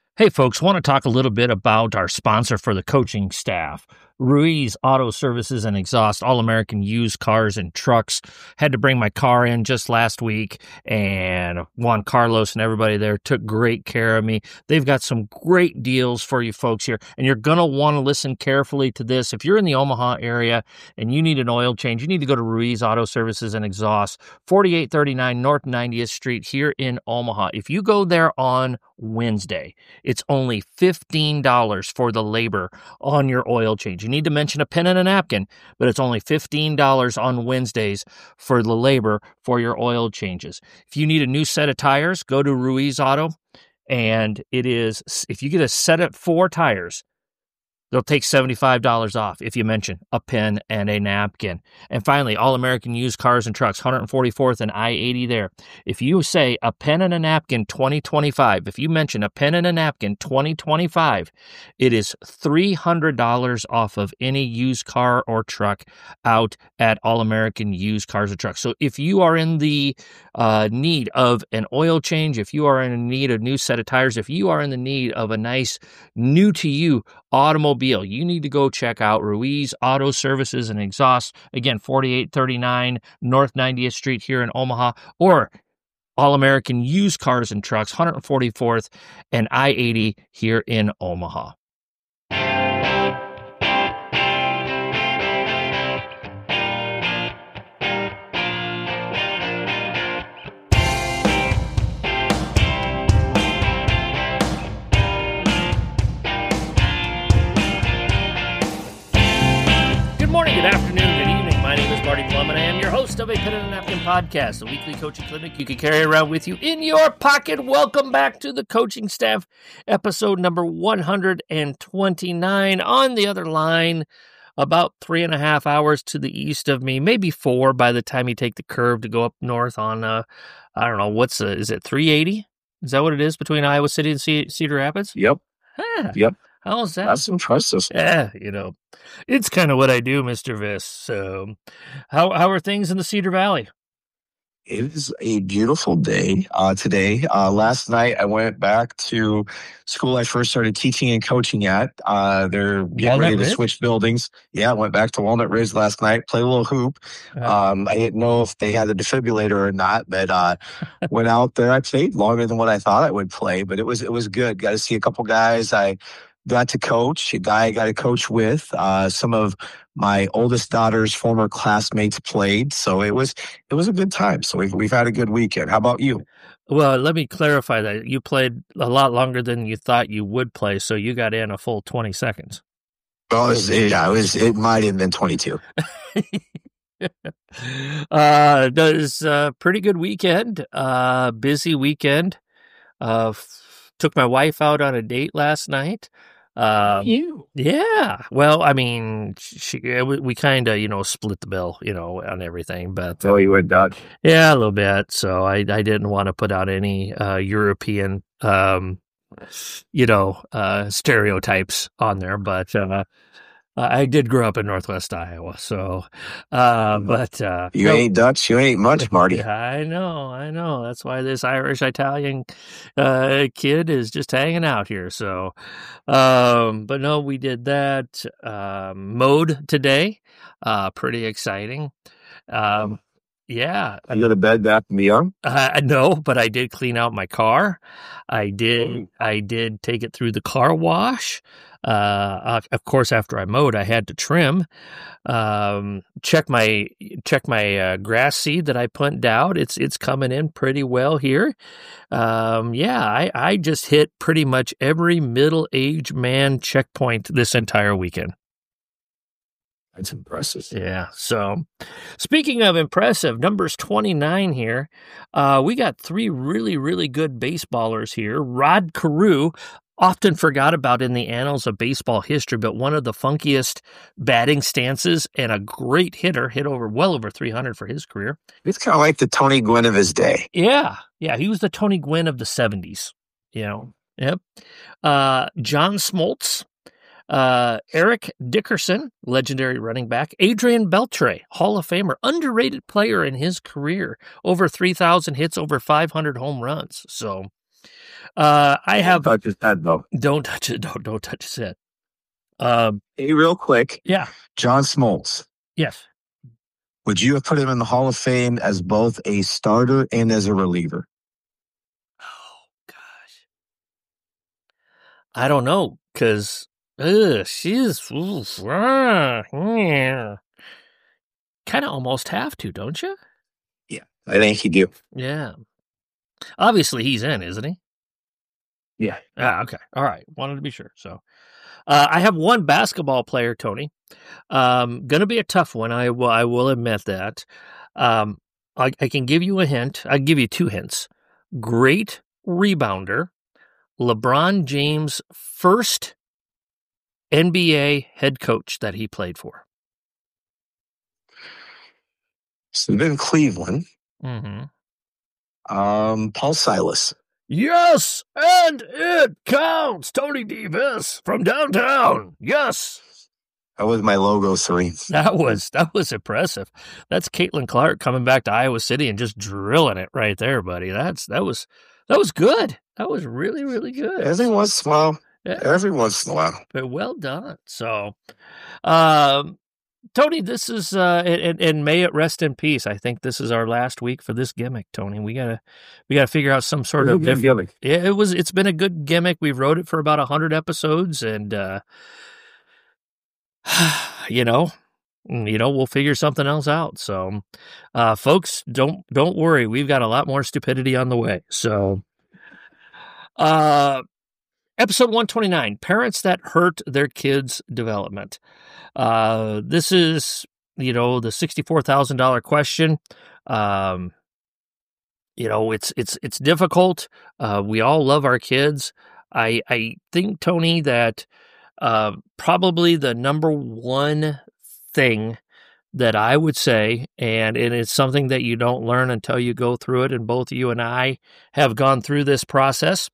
Hey, folks, want to talk a little bit about our sponsor for the coaching staff, Ruiz Auto Services and Exhaust, all-American used cars and trucks. Had to bring my car in just last week, and Juan Carlos and everybody there took great care of me. They've got some great deals for you folks here, and you're going to want to listen carefully to this. If you're in the Omaha area and you need an oil change, you need to go to Ruiz Auto Services and Exhaust, 4839 North 90th Street here in Omaha. If you go there on Wednesday, it's only $15 for the labor on your oil change. You need to mention a pen and a napkin, but it's only $15 on Wednesdays for the labor for your oil changes. If you need a new set of tires, go to Ruiz Auto, and if you get a set of 4 tires, they'll take $75 off if you mention a pen and a napkin. And finally, all-American used cars and trucks, 144th and I-80 there. If you say a pen and a napkin 2025, if you mention a pen and a napkin 2025, it is $300 off of any used car or truck out at all-American used cars and trucks. So if you are in the need of an oil change, if you are in need of a new set of tires, if you are in the need of a nice new-to-you automobile, you need to go check out Ruiz Auto Services and Exhaust. Again, 4839 North 90th Street here in Omaha, or All-American Used Cars and Trucks, 144th and I-80 here in Omaha. Good afternoon, good evening. My name is Marty Plum, and I am your host of a Pen and a Napkin podcast, a weekly coaching clinic you can carry around with you in your pocket. Welcome back to the coaching staff, episode number 129. On the other line, about 3.5 hours to the east of me, maybe 4 by the time you take the curve to go up north on, I don't know, is it 380? Is that what it is between Iowa City and Cedar Rapids? Yep. Huh. Yep. How's that? That's impressive. Yeah, it's kind of what I do, Mr. Viss. So how are things in the Cedar Valley? It is a beautiful day today. Last night, I went back to school I first started teaching and coaching at. They're getting ready to switch buildings. Yeah, I went back to Walnut Ridge last night, played a little hoop. I didn't know if they had a defibrillator or not, but went out there. I played longer than what I thought I would play, but it was good. Got to see a couple guys I got to coach, a guy I got to coach with. Some of my oldest daughter's former classmates played, so it was a good time. So we've had a good weekend. How about you? Well, let me clarify that. You played a lot longer than you thought you would play, so you got in a full 20 seconds. Well, it might have been 22. It was a pretty good weekend, busy weekend. Took my wife out on a date last night. Yeah. Well, I mean, we kind of, split the bill, on everything. But you went Dutch? Yeah, a little bit. So I didn't want to put out any European, stereotypes on there. But I did grow up in Northwest Iowa, so, you ain't Dutch, you ain't much, Marty. I know. That's why this Irish-Italian kid is just hanging out here. So, but no, we did that mode today. Pretty exciting. Yeah. You go to Bed Bath & Beyond? No, but I did clean out my car. I did take it through the car wash. Of course, after I mowed, I had to trim. Check my grass seed that I put down. It's coming in pretty well here. I just hit pretty much every middle-aged man checkpoint this entire weekend. That's impressive. Yeah. So, speaking of impressive, numbers 29 here. We got 3 really, really good baseballers here. Rod Carew, often forgot about in the annals of baseball history, but one of the funkiest batting stances and a great hitter, hit well over 300 for his career. It's kind of like the Tony Gwynn of his day. Yeah. He was the Tony Gwynn of the 70s. Yep. John Smoltz. Eric Dickerson, legendary running back. Adrian Beltre, Hall of Famer, underrated player in his career. Over 3,000 hits, over 500 home runs. So, I have. Don't touch his head, though. Don't touch it. Don't touch his head. Hey, real quick. Yeah. John Smoltz. Yes. Would you have put him in the Hall of Fame as both a starter and as a reliever? Oh, gosh. I don't know, because she's kind of almost have to, don't you? Yeah, I think you do. Yeah. Obviously, he's in, isn't he? Yeah. Okay. All right. Wanted to be sure. So, I have one basketball player, Tony. Gonna be a tough one. I will admit that. I can give you a hint. I'll give you 2 hints. Great rebounder. LeBron James' first NBA head coach that he played for. So then Cleveland. Mm-hmm. Paul Silas. Yes, and it counts. Tony Davis from downtown. Yes. That was my logo 3. That was impressive. That's Caitlin Clark coming back to Iowa City and just drilling it right there, buddy. That was good. That was really, really good. Every once in a while. Yeah. Every once in a while. But well done. So, Tony, this is and may it rest in peace. I think this is our last week for this gimmick, Tony. We gotta figure out some sort of gimmick. Yeah, it's been a good gimmick. We've wrote it for about 100 episodes, and we'll figure something else out. So, folks, don't worry. We've got a lot more stupidity on the way. So, episode 129, Parents That Hurt Their Kids' Development. This is, the $64,000 question. It's difficult. We all love our kids. I think, Tony, that probably the number one thing that I would say, and it's something that you don't learn until you go through it, and both you and I have gone through this process.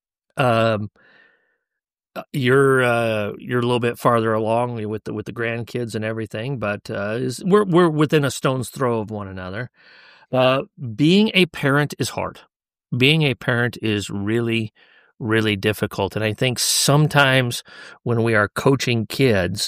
You're a little bit farther along with the grandkids and everything, but we're within a stone's throw of one another. Being a parent is hard. Being a parent is really, really difficult, and I think sometimes when we are coaching kids,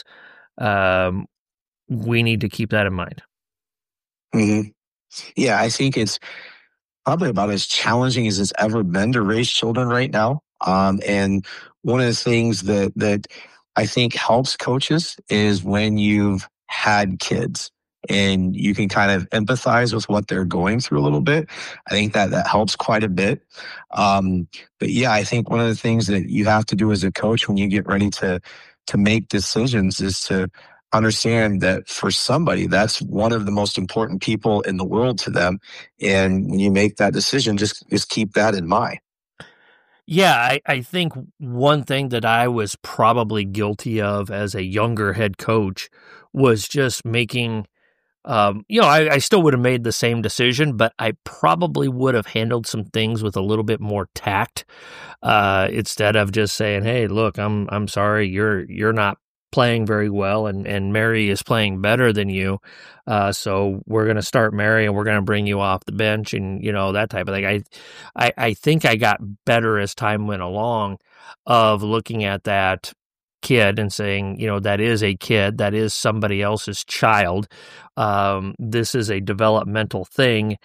we need to keep that in mind. Mm-hmm. Yeah, I think it's probably about as challenging as it's ever been to raise children right now. And one of the things that I think helps coaches is when you've had kids and you can kind of empathize with what they're going through a little bit. I think that helps quite a bit. But yeah, I think one of the things that you have to do as a coach when you get ready to make decisions is to understand that for somebody, that's one of the most important people in the world to them. And when you make that decision, just keep that in mind. Yeah, I think one thing that I was probably guilty of as a younger head coach was just making, I still would have made the same decision, but I probably would have handled some things with a little bit more tact, instead of just saying, "Hey, look, I'm sorry, you're not playing very well, and Mary is playing better than you. So we're going to start Mary and we're going to bring you off the bench," and, that type of thing. I think I got better as time went along of looking at that kid and saying, that is a kid, that is somebody else's child. This is a developmental thing.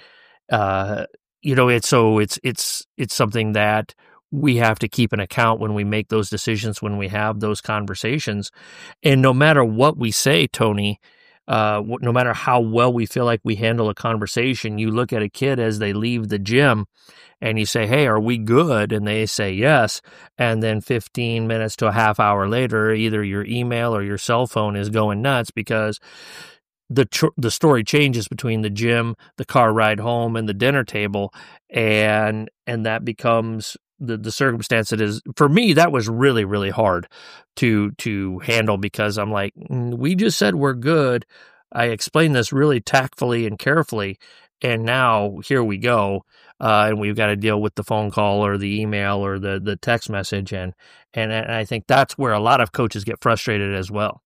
It's something that we have to keep an account when we make those decisions, when we have those conversations. And no matter what we say, Tony, no matter how well we feel like we handle a conversation, you look at a kid as they leave the gym and you say, "Hey, are we good?" And they say yes. And then 15 minutes to a half hour later, either your email or your cell phone is going nuts because the story changes between the gym, the car ride home, and the dinner table. And that becomes the circumstance that is, for me, that was really, really hard to handle, because I'm like, we just said we're good. I explained this really tactfully and carefully, and now here we go, and we've got to deal with the phone call or the email or the text message, and I think that's where a lot of coaches get frustrated as well.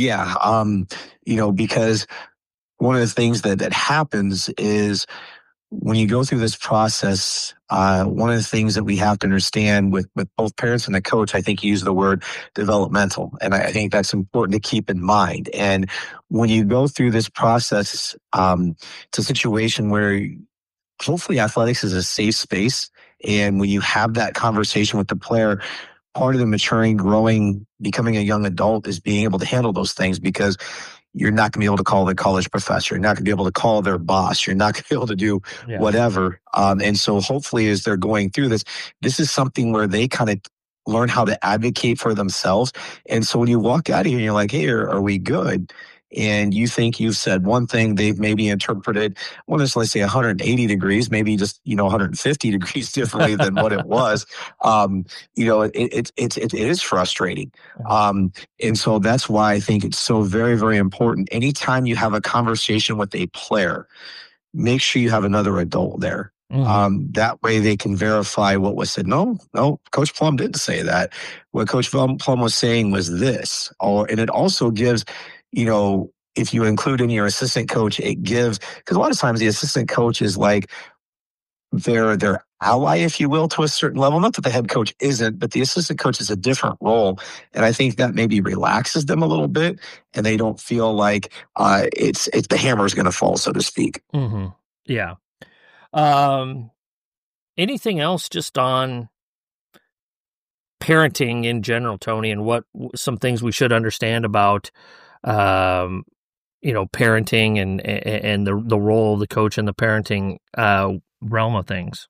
Yeah, because one of the things that happens is when you go through this process, one of the things that we have to understand with both parents and the coach, I think you use the word developmental. And I think that's important to keep in mind. And when you go through this process, it's a situation where hopefully athletics is a safe space. And when you have that conversation with the player, part of the maturing, growing, becoming a young adult is being able to handle those things, because you're not going to be able to call the college professor. You're not going to be able to call their boss. You're not going to be able to do whatever. And so hopefully as they're going through this, this is something where they kind of learn how to advocate for themselves. And so when you walk out of here and you're like, hey, are we good? And you think you've said one thing, they've maybe interpreted, well, let's say 180 degrees, maybe just, 150 degrees differently than what it was. It is frustrating. And so that's why I think it's so very, very important. Anytime you have a conversation with a player, make sure you have another adult there. That way they can verify what was said. No, Coach Plum didn't say that. What Coach Plum was saying was this. And it also gives, if you include in your assistant coach, it gives, because a lot of times the assistant coach is like their ally, if you will, to a certain level. Not that the head coach isn't, but the assistant coach is a different role. And I think that maybe relaxes them a little bit, and they don't feel like it's the hammer is going to fall, so to speak. Mm-hmm. Yeah. Anything else just on parenting in general, Tony, and what some things we should understand about parenting and the role of the coach in the parenting realm of things?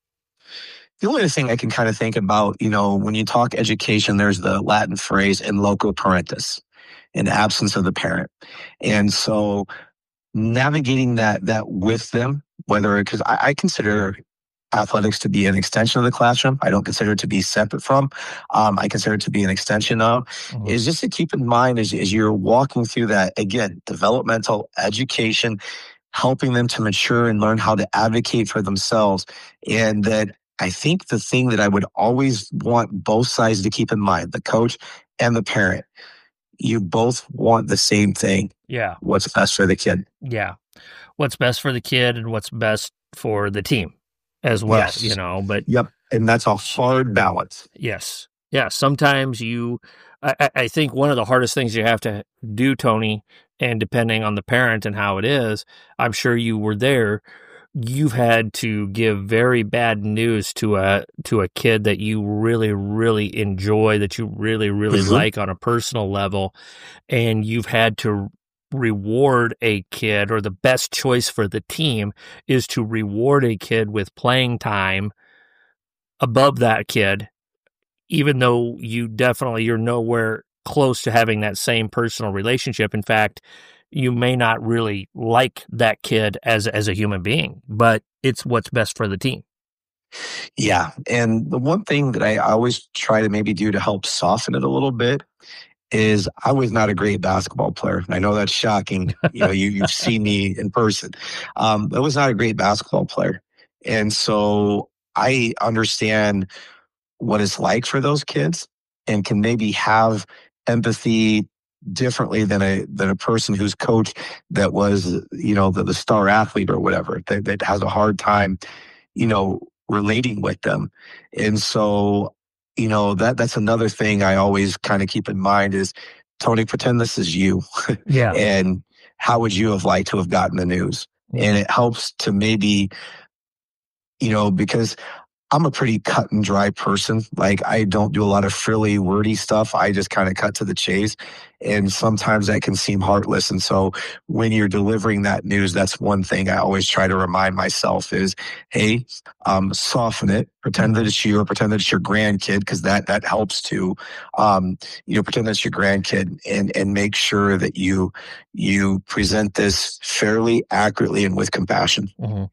The only thing I can kind of think about, when you talk education, there's the Latin phrase in loco parentis, in absence of the parent. And so navigating that with them, because I consider athletics to be an extension of the classroom. I don't consider it to be separate from. I consider it to be an extension of. Is just to keep in mind as you're walking through that, again, developmental education, helping them to mature and learn how to advocate for themselves. And that I think the thing that I would always want both sides to keep in mind, the coach and the parent, you both want the same thing. Yeah. What's best for the kid. Yeah. What's best for the kid and what's best for the team as well, yes. But yep. And that's a hard balance. Yes. Yeah. Sometimes I think one of the hardest things you have to do, Tony, and depending on the parent and how it is, I'm sure you were there, you've had to give very bad news to a kid that you really, really enjoy, that you really, really like on a personal level. And you've had to reward a kid, or the best choice for the team is to reward a kid with playing time above that kid, even though you're nowhere close to having that same personal relationship. In fact, you may not really like that kid as a human being, but it's what's best for the team. Yeah. And the one thing that I always try to maybe do to help soften it a little bit is I was not a great basketball player. I know that's shocking. You've seen me in person. I was not a great basketball player. And so I understand what it's like for those kids and can maybe have empathy differently than a person who's coached that was, the star athlete or whatever, that has a hard time, relating with them. And so, that's another thing I always kind of keep in mind is, Tony, pretend this is you. Yeah. And how would you have liked to have gotten the news? And it helps to maybe, because I'm a pretty cut and dry person. Like, I don't do a lot of frilly, wordy stuff. I just kind of cut to the chase. And sometimes that can seem heartless. And so when you're delivering that news, that's one thing I always try to remind myself is, hey, soften it. Pretend that it's you, or pretend that it's your grandkid, because that helps too. Pretend that it's your grandkid, and make sure that you present this fairly accurately and with compassion.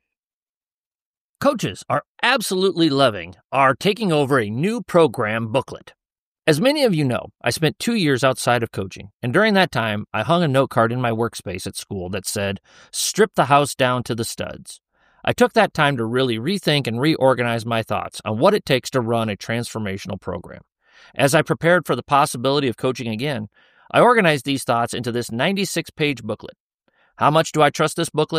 Coaches are absolutely loving our taking over a new program booklet. As many of you know, I spent 2 years outside of coaching, and during that time, I hung a note card in my workspace at school that said, "Strip the house down to the studs." I took that time to really rethink and reorganize my thoughts on what it takes to run a transformational program. As I prepared for the possibility of coaching again, I organized these thoughts into this 96-page booklet. How much do I trust this booklet?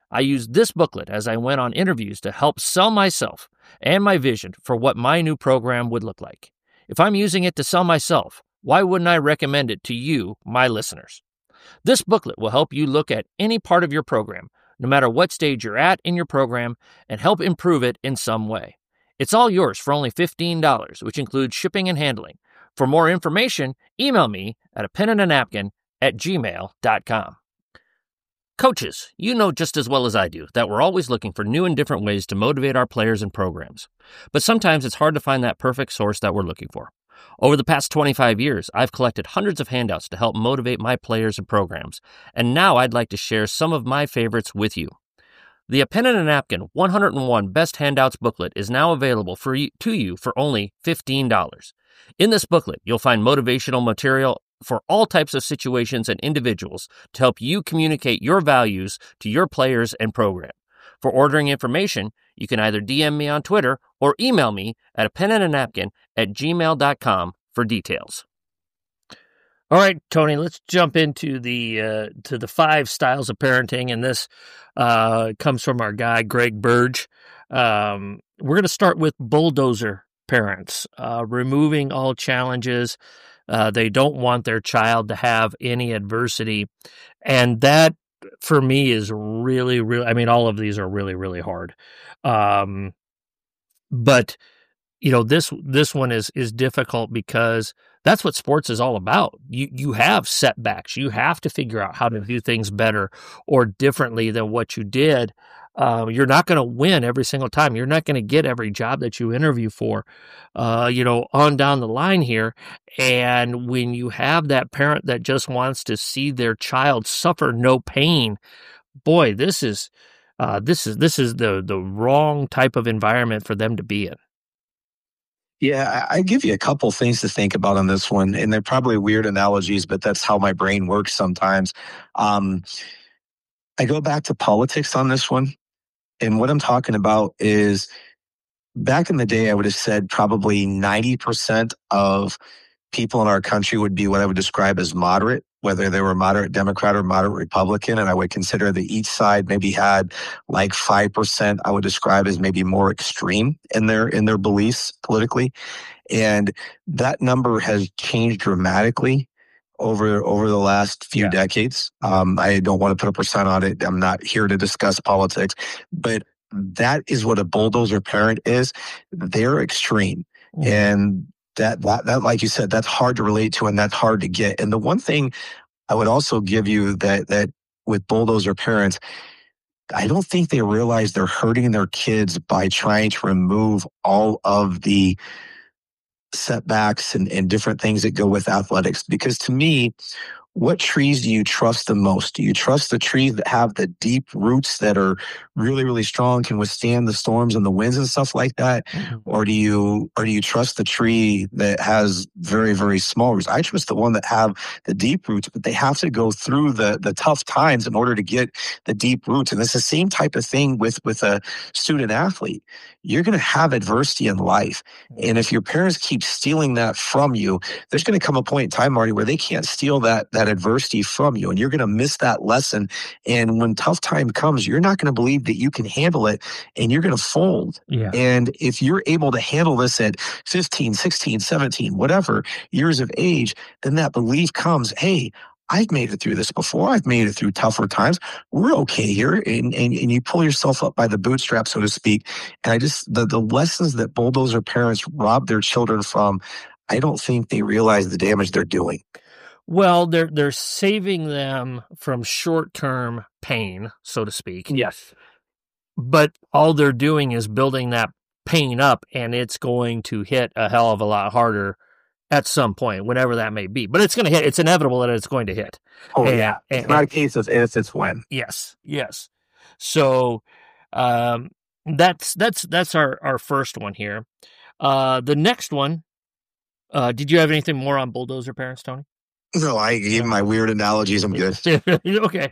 I used this booklet as I went on interviews to help sell myself and my vision for what my new program would look like. If I'm using it to sell myself, why wouldn't I recommend it to you, my listeners? This booklet will help you look at any part of your program, no matter what stage you're at in your program, and help improve it in some way. It's all yours for only $15, which includes shipping and handling. For more information, email me at apenandanapkin@gmail.com. Coaches, you know just as well as I do that we're always looking for new and different ways to motivate our players and programs. But sometimes it's hard to find that perfect source that we're looking for. Over the past 25 years, I've collected hundreds of handouts to help motivate my players and programs, and now I'd like to share some of my favorites with you. The A Pen and a Napkin 101 Best Handouts booklet is now available to you for only $15. In this booklet, you'll find motivational material for all types of situations and individuals to help you communicate your values to your players and program. For ordering information, you can either DM me on Twitter or email me at apenandanapkin@gmail.com for details. All right, Tony, let's jump into the 5 styles of parenting, and this comes from our guy, Greg Burge. We're going to start with bulldozer parents, removing all challenges. They don't want their child to have any adversity, and that, for me, is really, really, I mean, all of these are really, really hard. But, you know, this one is difficult because that's what sports is all about. You have setbacks. You have to figure out how to do things better or differently than what you did. You're not going to win every single time. You're not going to get every job that you interview for, on down the line here. And when you have that parent that just wants to see their child suffer no pain, boy, this is the wrong type of environment for them to be in. Yeah, I give you a couple things to think about on this one, and they're probably weird analogies, but that's how my brain works sometimes. I go back to politics on this one, and what I'm talking about is back in the day, I would have said probably 90% of people in our country would be what I would describe as moderate, whether they were moderate Democrat or moderate Republican. And I would consider that each side maybe had like 5% I would describe as maybe more extreme in their beliefs politically. And that number has changed dramatically over the last few decades. I don't want to put a percent on it. I'm not here to discuss politics, but that is what a bulldozer parent is. They're extreme. Mm-hmm. And that, like you said, that's hard to relate to and that's hard to get. And the one thing I would also give you that with bulldozer parents, I don't think they realize they're hurting their kids by trying to remove all of the setbacks and different things that go with athletics. Because to me, what trees do you trust the most? Do you trust the trees that have the deep roots that are really, really strong, can withstand the storms and the winds and stuff like that? Mm-hmm. Or do you trust the tree that has very, very small roots? I trust the one that have the deep roots, but they have to go through the tough times in order to get the deep roots. And it's the same type of thing with a student athlete. You're going to have adversity in life. And if your parents keep stealing that from you, there's going to come a point in time, Marty, where they can't steal that adversity from you, and you're going to miss that lesson. And when tough time comes, you're not going to believe that you can handle it, and you're going to fold. Yeah. And if you're able to handle this at 15, 16, 17, whatever years of age, then that belief comes, hey, I've made it through this before. I've made it through tougher times. We're okay here. And you pull yourself up by the bootstrap, so to speak. And I just, the lessons that bulldozer parents rob their children from, I don't think they realize the damage they're doing. Well, they're saving them from short-term pain, so to speak. Yes. But all they're doing is building that pain up, and it's going to hit a hell of a lot harder at some point, whenever that may be. But it's going to hit. It's inevitable that it's going to hit. Oh, yeah. It's not a case of if, it's when. Yes. So that's our first one here. The next one, did you have anything more on bulldozer parents, Tony? No, I gave my weird analogies. I'm good. Okay.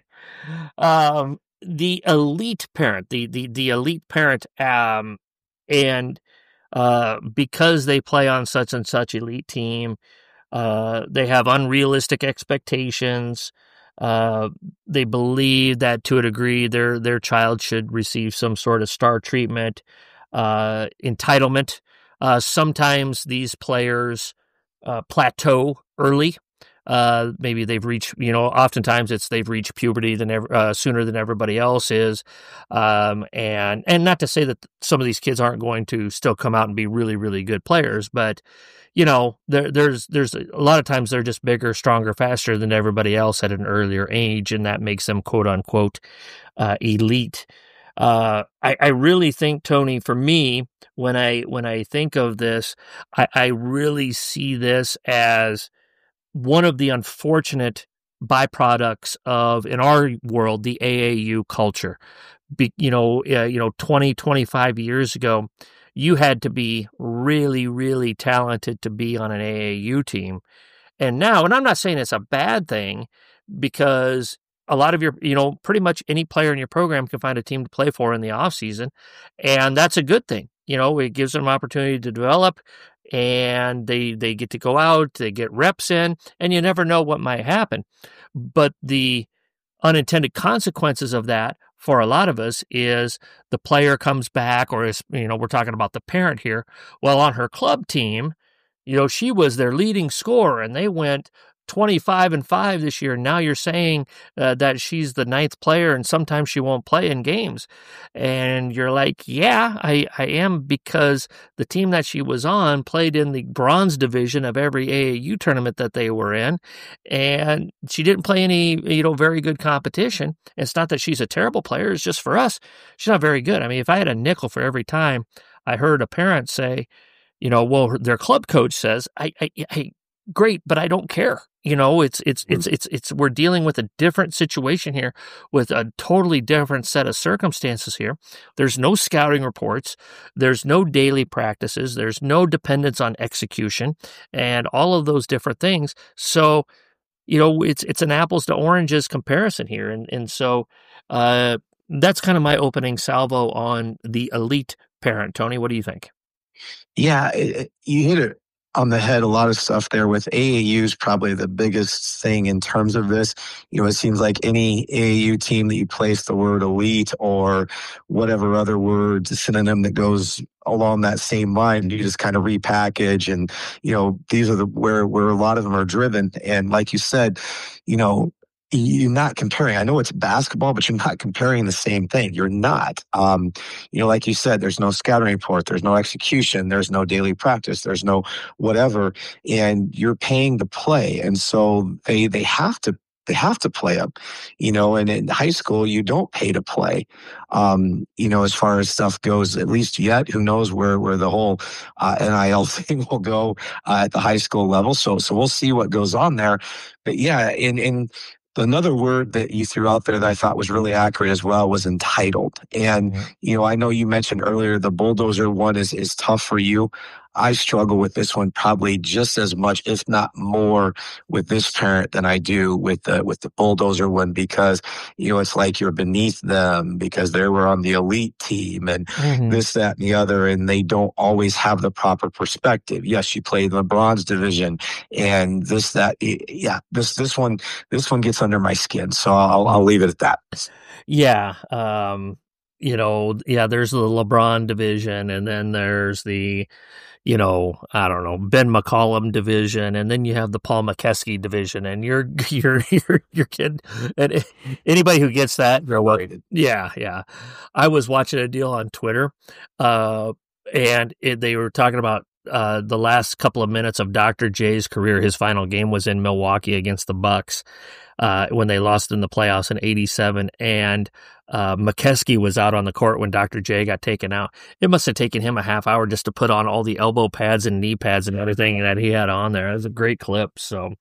The elite parent, the elite parent, and because they play on such and such elite team, they have unrealistic expectations. Uh, they believe that to a degree their child should receive some sort of star treatment, entitlement. Sometimes these players plateau early. Maybe they've reached, oftentimes they've reached puberty sooner than everybody else is. And not to say that some of these kids aren't going to still come out and be really, really good players, but there's a lot of times they're just bigger, stronger, faster than everybody else at an earlier age, and that makes them quote unquote elite. I really think, Tony, for me, when I think of this, I really see this as one of the unfortunate byproducts of, in our world, the AAU culture. 20, 25 years ago, you had to be really, really talented to be on an AAU team. And now, and I'm not saying it's a bad thing, because a lot of your, pretty much any player in your program can find a team to play for in the off season. And that's a good thing. It gives them an opportunity to develop, and they get to go out, they get reps in, and you never know what might happen. But the unintended consequences of that for a lot of us is the player comes back, or we're talking about the parent here. Well, on her club team, she was their leading scorer, and they went 25-5 this year. Now you're saying that she's the ninth player, and sometimes she won't play in games. And you're like, yeah, I am, because the team that she was on played in the bronze division of every AAU tournament that they were in, and she didn't play any, very good competition. It's not that she's a terrible player. It's just, for us, she's not very good. I mean, if I had a nickel for every time I heard a parent say, well, their club coach says, I great, but I don't care. We're dealing with a different situation here, with a totally different set of circumstances here. There's no scouting reports. There's no daily practices. There's no dependence on execution and all of those different things. So, it's an apples to oranges comparison here. And so, that's kind of my opening salvo on the elite parent. Tony, what do you think? Yeah, you hit it on the head. A lot of stuff there with AAU is probably the biggest thing in terms of this. It seems like any AAU team that you place the word elite or whatever other word synonym that goes along that same line, you just kind of repackage. And, these are where a lot of them are driven. And like you said, you're not comparing. I know it's basketball, but you're not comparing the same thing. You're not. Like you said, there's no scouting report, there's no execution, there's no daily practice, there's no whatever, and you're paying to play, and so they have to play up, and in high school, you don't pay to play, as far as stuff goes, at least yet. Who knows where the whole NIL thing will go at the high school level. So we'll see what goes on there. But yeah, in another word that you threw out there that I thought was really accurate as well was entitled. And, I know you mentioned earlier the bulldozer one is tough for you. I struggle with this one probably just as much, if not more, with this parent than I do with the bulldozer one, because, it's like you're beneath them because they were on the elite team and this, that, and the other, and they don't always have the proper perspective. Yes, you played in the bronze division and this, that, yeah, this one gets under my skin. So I'll leave it at that. Yeah. There's the LeBron division, and then there's the, I don't know, Ben McCollum division, and then you have the Paul McKeskey division, and your kid, and anybody who gets that, they're worried. Yeah. I was watching a deal on Twitter, and they were talking about the last couple of minutes of Dr. J's career. His final game was in Milwaukee against the Bucks when they lost in the playoffs in '87, and McKeskey was out on the court when Dr. J got taken out. It must have taken him a half hour just to put on all the elbow pads and knee pads and everything that he had on there. It was a great clip. So,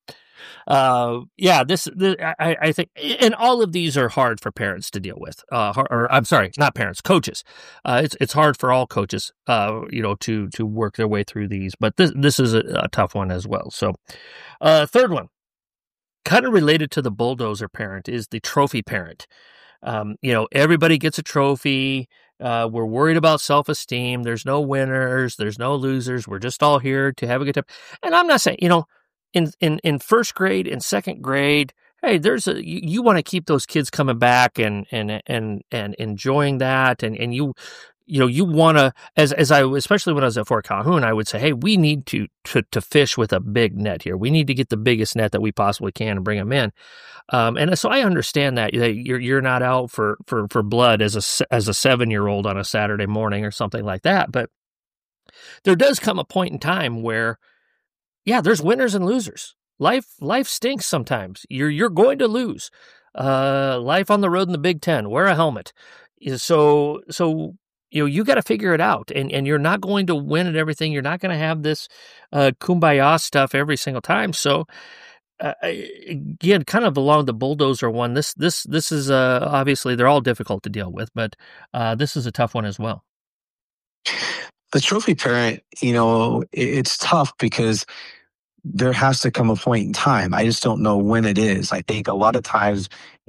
I think, and all of these are hard for parents to deal with. Or I'm sorry, not parents, coaches. It's hard for all coaches, to work their way through these. But this is a tough one as well. So, third one, kind of related to the bulldozer parent, is the trophy parent. Everybody gets a trophy. We're worried about self-esteem. There's no winners. There's no losers. We're just all here to have a good time. And I'm not saying, in first grade and second grade, hey, you want to keep those kids coming back and enjoying that, and you want to, especially when I was at Fort Calhoun, I would say, hey, we need to fish with a big net here. We need to get the biggest net that we possibly can and bring them in. And so I understand that you're not out for blood as a 7-year-old on a Saturday morning or something like that. But there does come a point in time where, yeah, there's winners and losers. Life stinks sometimes. You're going to lose. Life on the road in the Big Ten. Wear a helmet. So you got to figure it out, and you're not going to win at everything. You're not going to have this kumbaya stuff every single time. So again, kind of along the bulldozer one. This is obviously they're all difficult to deal with, but this is a tough one as well. The trophy parent, it's tough because there has to come a point in time. I just don't know when it is. I think a lot of times,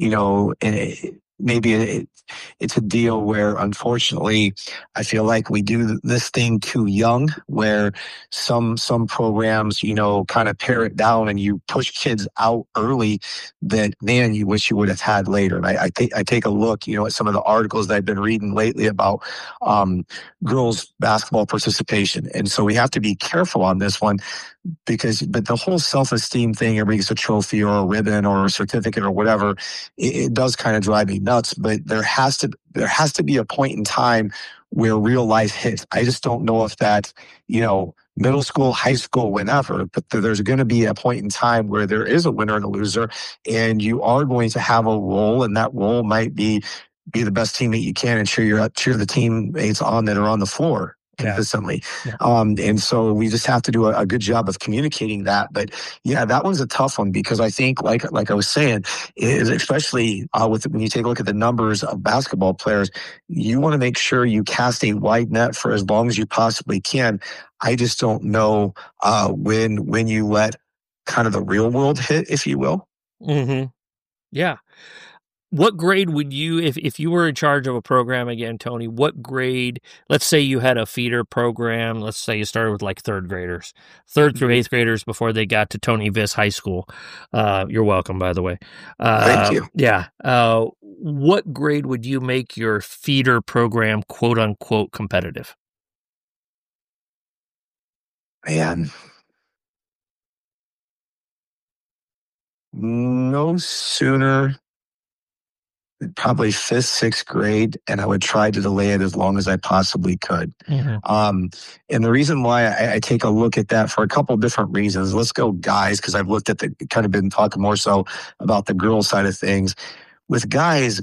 maybe it's a deal where, unfortunately, I feel like we do this thing too young, where some programs, kind of pare it down and you push kids out early that, man, you wish you would have had later. And I take a look, at some of the articles that I've been reading lately about girls basketball participation. And so we have to be careful on this one. But the whole self-esteem thing, everybody gets a trophy or a ribbon or a certificate or whatever, it does kind of drive me nuts. But there has to be a point in time where real life hits. I just don't know if that's, middle school, high school, whenever, but there's going to be a point in time where there is a winner and a loser, and you are going to have a role, and that role might be the best teammate you can and cheer the teammates on that are on the floor consistently. Yeah. And so we just have to do a good job of communicating that. But yeah, that one's a tough one because I think, like I was saying, is especially when you take a look at the numbers of basketball players, you want to make sure you cast a wide net for as long as you possibly can. I just don't know when you let kind of the real world hit, if you will. Mm-hmm. Yeah. What grade would you, if you were in charge of a program again, Tony, what grade, let's say you had a feeder program, let's say you started with like third through 8th graders before they got to Tony Viss High School. You're welcome, by the way. Thank you. Yeah. What grade would you make your feeder program, quote unquote, competitive? Man. No sooner, probably 5th, 6th grade, and I would try to delay it as long as I possibly could. Mm-hmm. And the reason why I take a look at that for a couple of different reasons. Let's go guys, because I've looked at kind of been talking more so about the girl side of things. With guys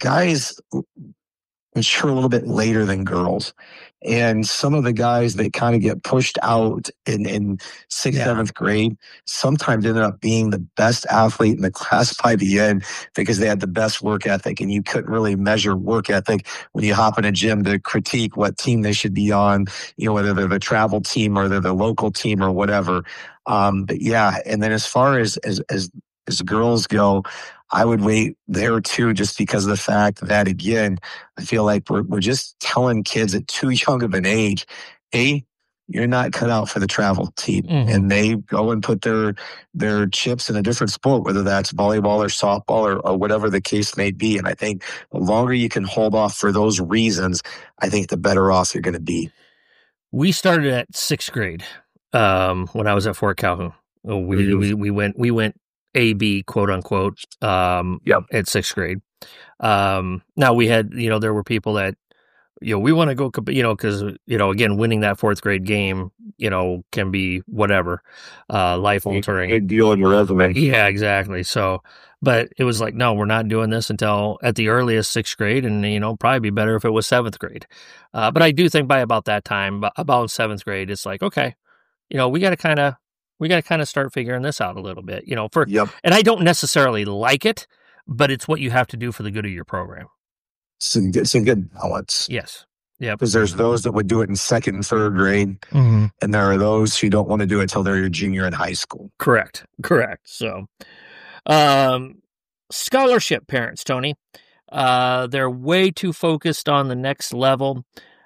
mature a little bit later than girls. And some of the guys that kind of get pushed out in 6th, 7th grade sometimes ended up being the best athlete in the class by the end because they had the best work ethic, and you couldn't really measure work ethic when you hop in a gym to critique what team they should be on, whether they're the travel team or they're the local team or whatever. But yeah, and then as far as girls go, I would wait there too, just because of the fact that, again, I feel like we're just telling kids at too young of an age, hey, you're not cut out for the travel team. Mm-hmm. And they go and put their chips in a different sport, whether that's volleyball or softball or whatever the case may be. And I think the longer you can hold off for those reasons, I think the better off you're going to be. We started at 6th grade when I was at Fort Calhoun. We went AB, quote unquote, at 6th grade. Now we had, there were people that, we want to go, because, again, winning that 4th grade game, can be whatever, life altering. Big deal in your resume. Yeah, exactly. So, but it was like, no, we're not doing this until at the earliest 6th grade. And, probably be better if it was 7th grade. But I do think by about that time, about 7th grade, it's like, okay, we got to kind of start figuring this out a little bit, and I don't necessarily like it, but it's what you have to do for the good of your program. It's a good balance. Yes. Yeah. Because there's those that would do it in 2nd and 3rd grade, mm-hmm. and there are those who don't want to do it until they're a junior in high school. Correct. So, scholarship parents, Tony, they're way too focused on the next level.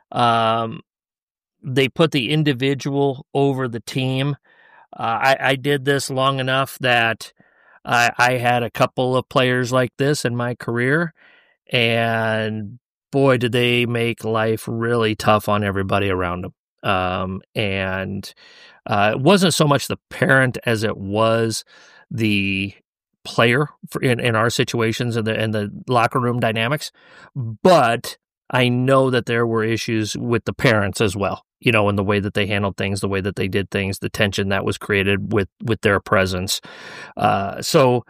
They put the individual over the team. I did this long enough that I had a couple of players like this in my career, and boy, did they make life really tough on everybody around them. And it wasn't so much the parent as it was the player in our situations and the locker room dynamics. But I know that there were issues with the parents as well, in the way that they handled things, the way that they did things, the tension that was created with their presence. So,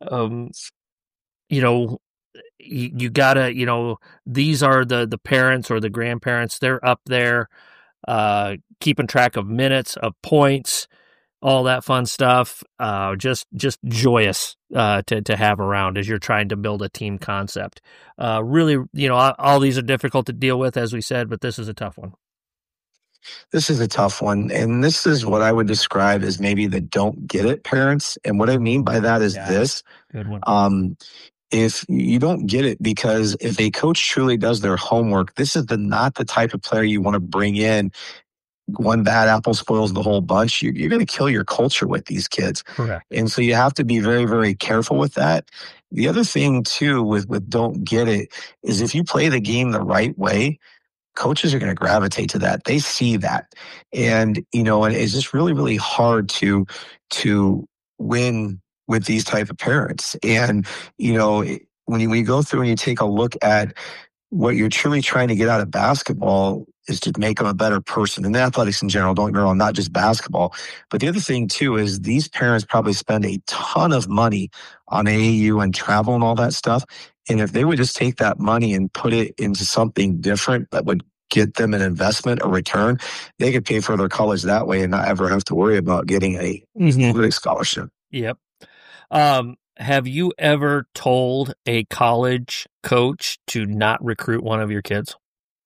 you gotta, these are the parents or the grandparents. They're up there, keeping track of minutes, of points, all that fun stuff. Just joyous to have around as you're trying to build a team concept. Really, all these are difficult to deal with, as we said, but this is a tough one. This is a tough one. And this is what I would describe as maybe the don't get it parents. And what I mean by that is this. Good one. If you don't get it, because if a coach truly does their homework, this is not the type of player you want to bring in. One bad apple spoils the whole bunch. You're going to kill your culture with these kids. Correct. And so you have to be very, very careful with that. The other thing too with don't get it is if you play the game the right way, coaches are going to gravitate to that. They see that. And, and it's just really, really hard to win with these type of parents. And, when you go through and you take a look at what you're truly trying to get out of basketball is to make them a better person, and athletics in general, don't get me wrong, not just basketball. But the other thing too is these parents probably spend a ton of money on AAU and travel and all that stuff. And if they would just take that money and put it into something different that would get them an investment, a return, they could pay for their college that way and not ever have to worry about getting a athletic scholarship. Yep. Have you ever told a college coach to not recruit one of your kids?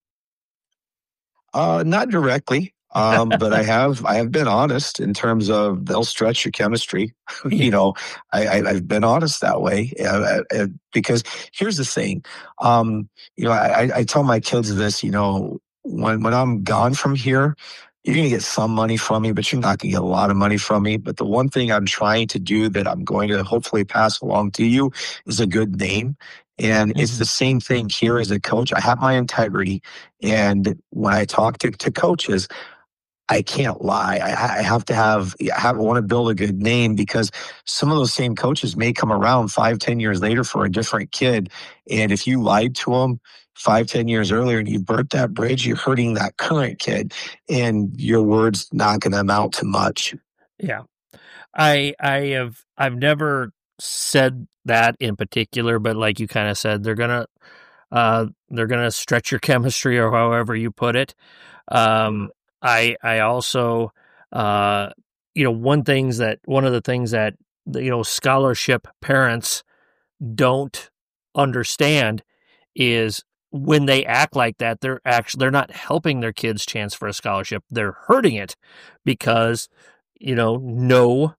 Not directly. But I have been honest in terms of they'll stretch your chemistry. I've been honest that way because here's the thing. I tell my kids this, when I'm gone from here, you're going to get some money from me, but you're not going to get a lot of money from me. But the one thing I'm trying to do that I'm going to hopefully pass along to you is a good name. And it's the same thing here as a coach. I have my integrity. And when I talk to coaches, I can't lie. I have to want to build a good name because some of those same coaches may come around 5-10 years later for a different kid. And if you lied to them 5-10 years earlier and you burnt that bridge, you're hurting that current kid and your word's not going to amount to much. Yeah. I've never said that in particular, but like you kind of said, they're going to stretch your chemistry or however you put it. I also, one of the things that, scholarship parents don't understand is when they act like that, they're not helping their kids' chance for a scholarship. They're hurting it because, no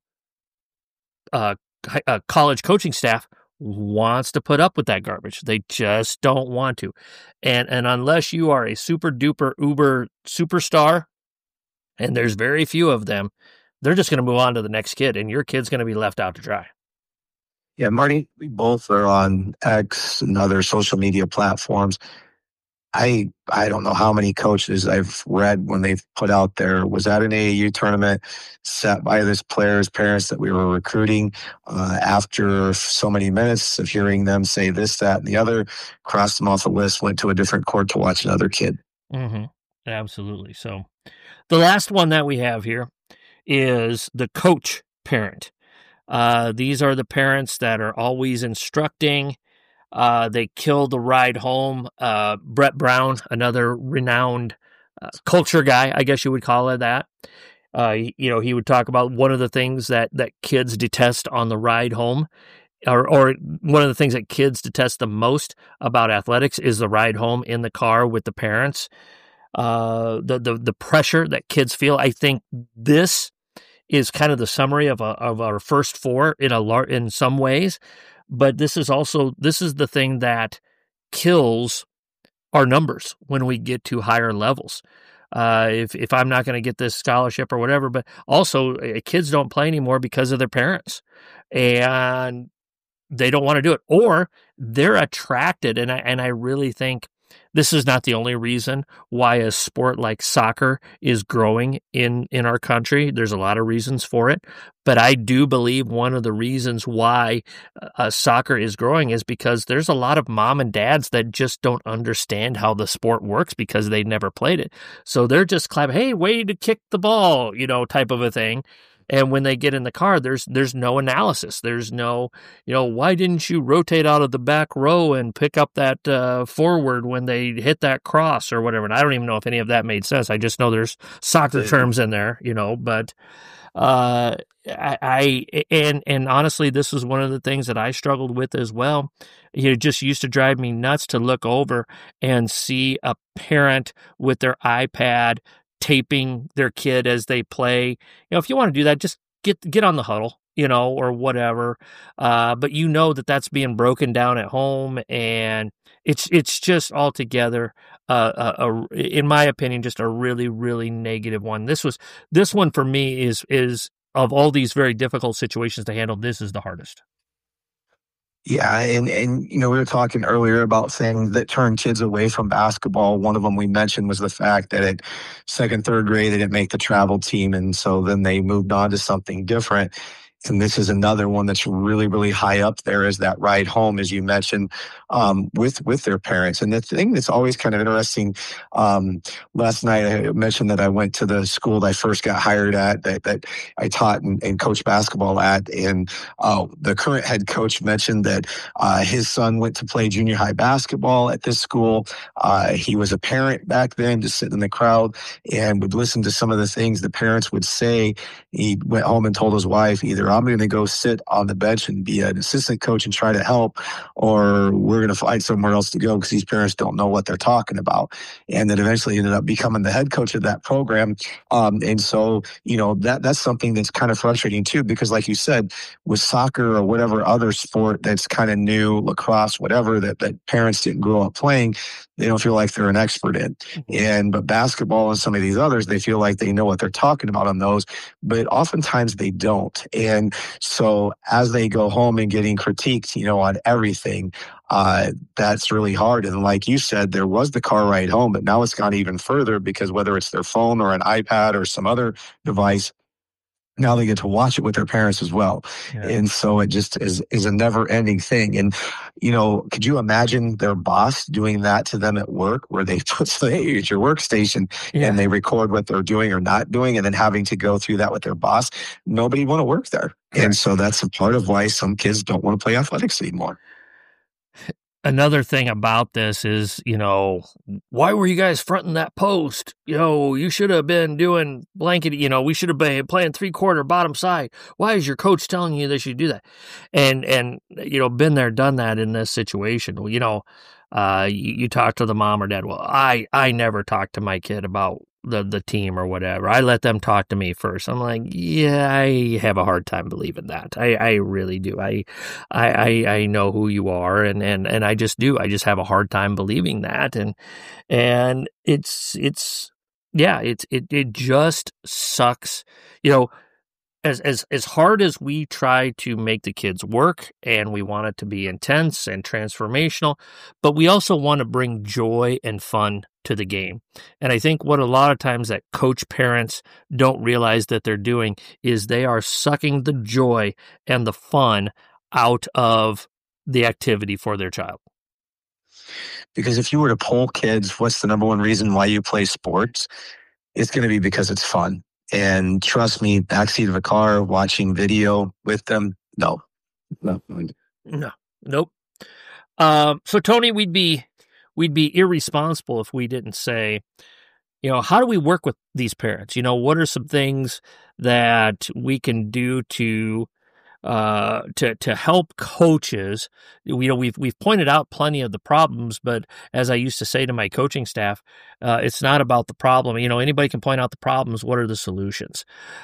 college coaching staff wants to put up with that garbage. They just don't want to. And unless you are a super duper uber superstar, and there's very few of them, they're just going to move on to the next kid, and your kid's going to be left out to dry. Yeah, Marty, we both are on X and other social media platforms. I don't know how many coaches I've read when they've put out there, was at an AAU tournament set by this player's parents that we were recruiting. After so many minutes of hearing them say this, that, and the other, crossed them off the list, went to a different court to watch another kid. Mm-hmm. Absolutely. So the last one that we have here is the coach parent. These are the parents that are always instructing. They killed the ride home. Brett Brown, another renowned culture guy, I guess you would call it that. He would talk about one of the things that kids detest on the ride home, or one of the things that kids detest the most about athletics is the ride home in the car with the parents. The pressure that kids feel. I think this is kind of the summary of our first four in some ways. But this is the thing that kills our numbers when we get to higher levels. if I'm not going to get this scholarship or whatever. But also, kids don't play anymore because of their parents, and they don't want to do it, or they're attracted. And I really think this is not the only reason why a sport like soccer is growing in our country. There's a lot of reasons for it, but I do believe one of the reasons why soccer is growing is because there's a lot of mom and dads that just don't understand how the sport works because they never played it. So they're just clapping, "Hey, way to kick the ball," type of a thing. And when they get in the car, there's no analysis. There's no, why didn't you rotate out of the back row and pick up that forward when they hit that cross or whatever? And I don't even know if any of that made sense. I just know there's soccer terms in there, but and honestly, this was one of the things that I struggled with as well. It just used to drive me nuts to look over and see a parent with their iPad taping their kid as they play. If you want to do that, just get on the huddle, or whatever. But that's being broken down at home, and it's just altogether, in my opinion, just a really, really negative one. This one for me is of all these very difficult situations to handle, this is the hardest. Yeah, and we were talking earlier about things that turn kids away from basketball. One of them we mentioned was the fact that at second, third grade, they didn't make the travel team, and so then they moved on to something different. And this is another one that's really, really high up there, is that ride home, as you mentioned, with their parents. And the thing that's always kind of interesting, last night I mentioned that I went to the school that I first got hired at, that I taught and coached basketball at. And the current head coach mentioned that his son went to play junior high basketball at this school. He was a parent back then, just sitting in the crowd and would listen to some of the things the parents would say. He went home and told his wife, either I'm going to go sit on the bench and be an assistant coach and try to help, or we're going to find somewhere else to go because these parents don't know what they're talking about. And then eventually ended up becoming the head coach of that program. And so, that's something that's kind of frustrating too, because like you said, with soccer or whatever other sport that's kind of new, lacrosse, whatever, that parents didn't grow up playing, they don't feel like they're an expert in. But basketball and some of these others, they feel like they know what they're talking about on those, but oftentimes they don't. And so as they go home and getting critiqued, on everything, that's really hard. And like you said, there was the car ride home, but now it's gone even further, because whether it's their phone or an iPad or some other device, now they get to watch it with their parents as well. Yeah. And so it just is a never ending thing. And, could you imagine their boss doing that to them at work, where they put, hey, at your workstation, and they record what they're doing or not doing, and then having to go through that with their boss? Nobody want to work there. Correct. And so that's a part of why some kids don't want to play athletics anymore. Another thing about this is, why were you guys fronting that post? You should have been doing blanket, we should have been playing 3/4 bottom side. Why is your coach telling you they should do that? And been there, done that in this situation. Well, you talk to the mom or dad. Well, I never talked to my kid about the team or whatever. I let them talk to me first. I'm like, yeah, I have a hard time believing that. I really do. I know who you are, and I just do. I just have a hard time believing that. And it just sucks. As hard as we try to make the kids work, and we want it to be intense and transformational, but we also want to bring joy and fun to the game. And I think what a lot of times that coach parents don't realize that they're doing is they are sucking the joy and the fun out of the activity for their child. Because if you were to poll kids, what's the number one reason why you play sports? It's going to be because it's fun. And trust me, backseat of a car, watching video with them, no. Nope. So Tony, we'd be irresponsible if we didn't say, how do we work with these parents? What are some things that we can do to help coaches? We've pointed out plenty of the problems, but as I used to say to my coaching staff, it's not about the problem. Anybody can point out the problems. What are the solutions?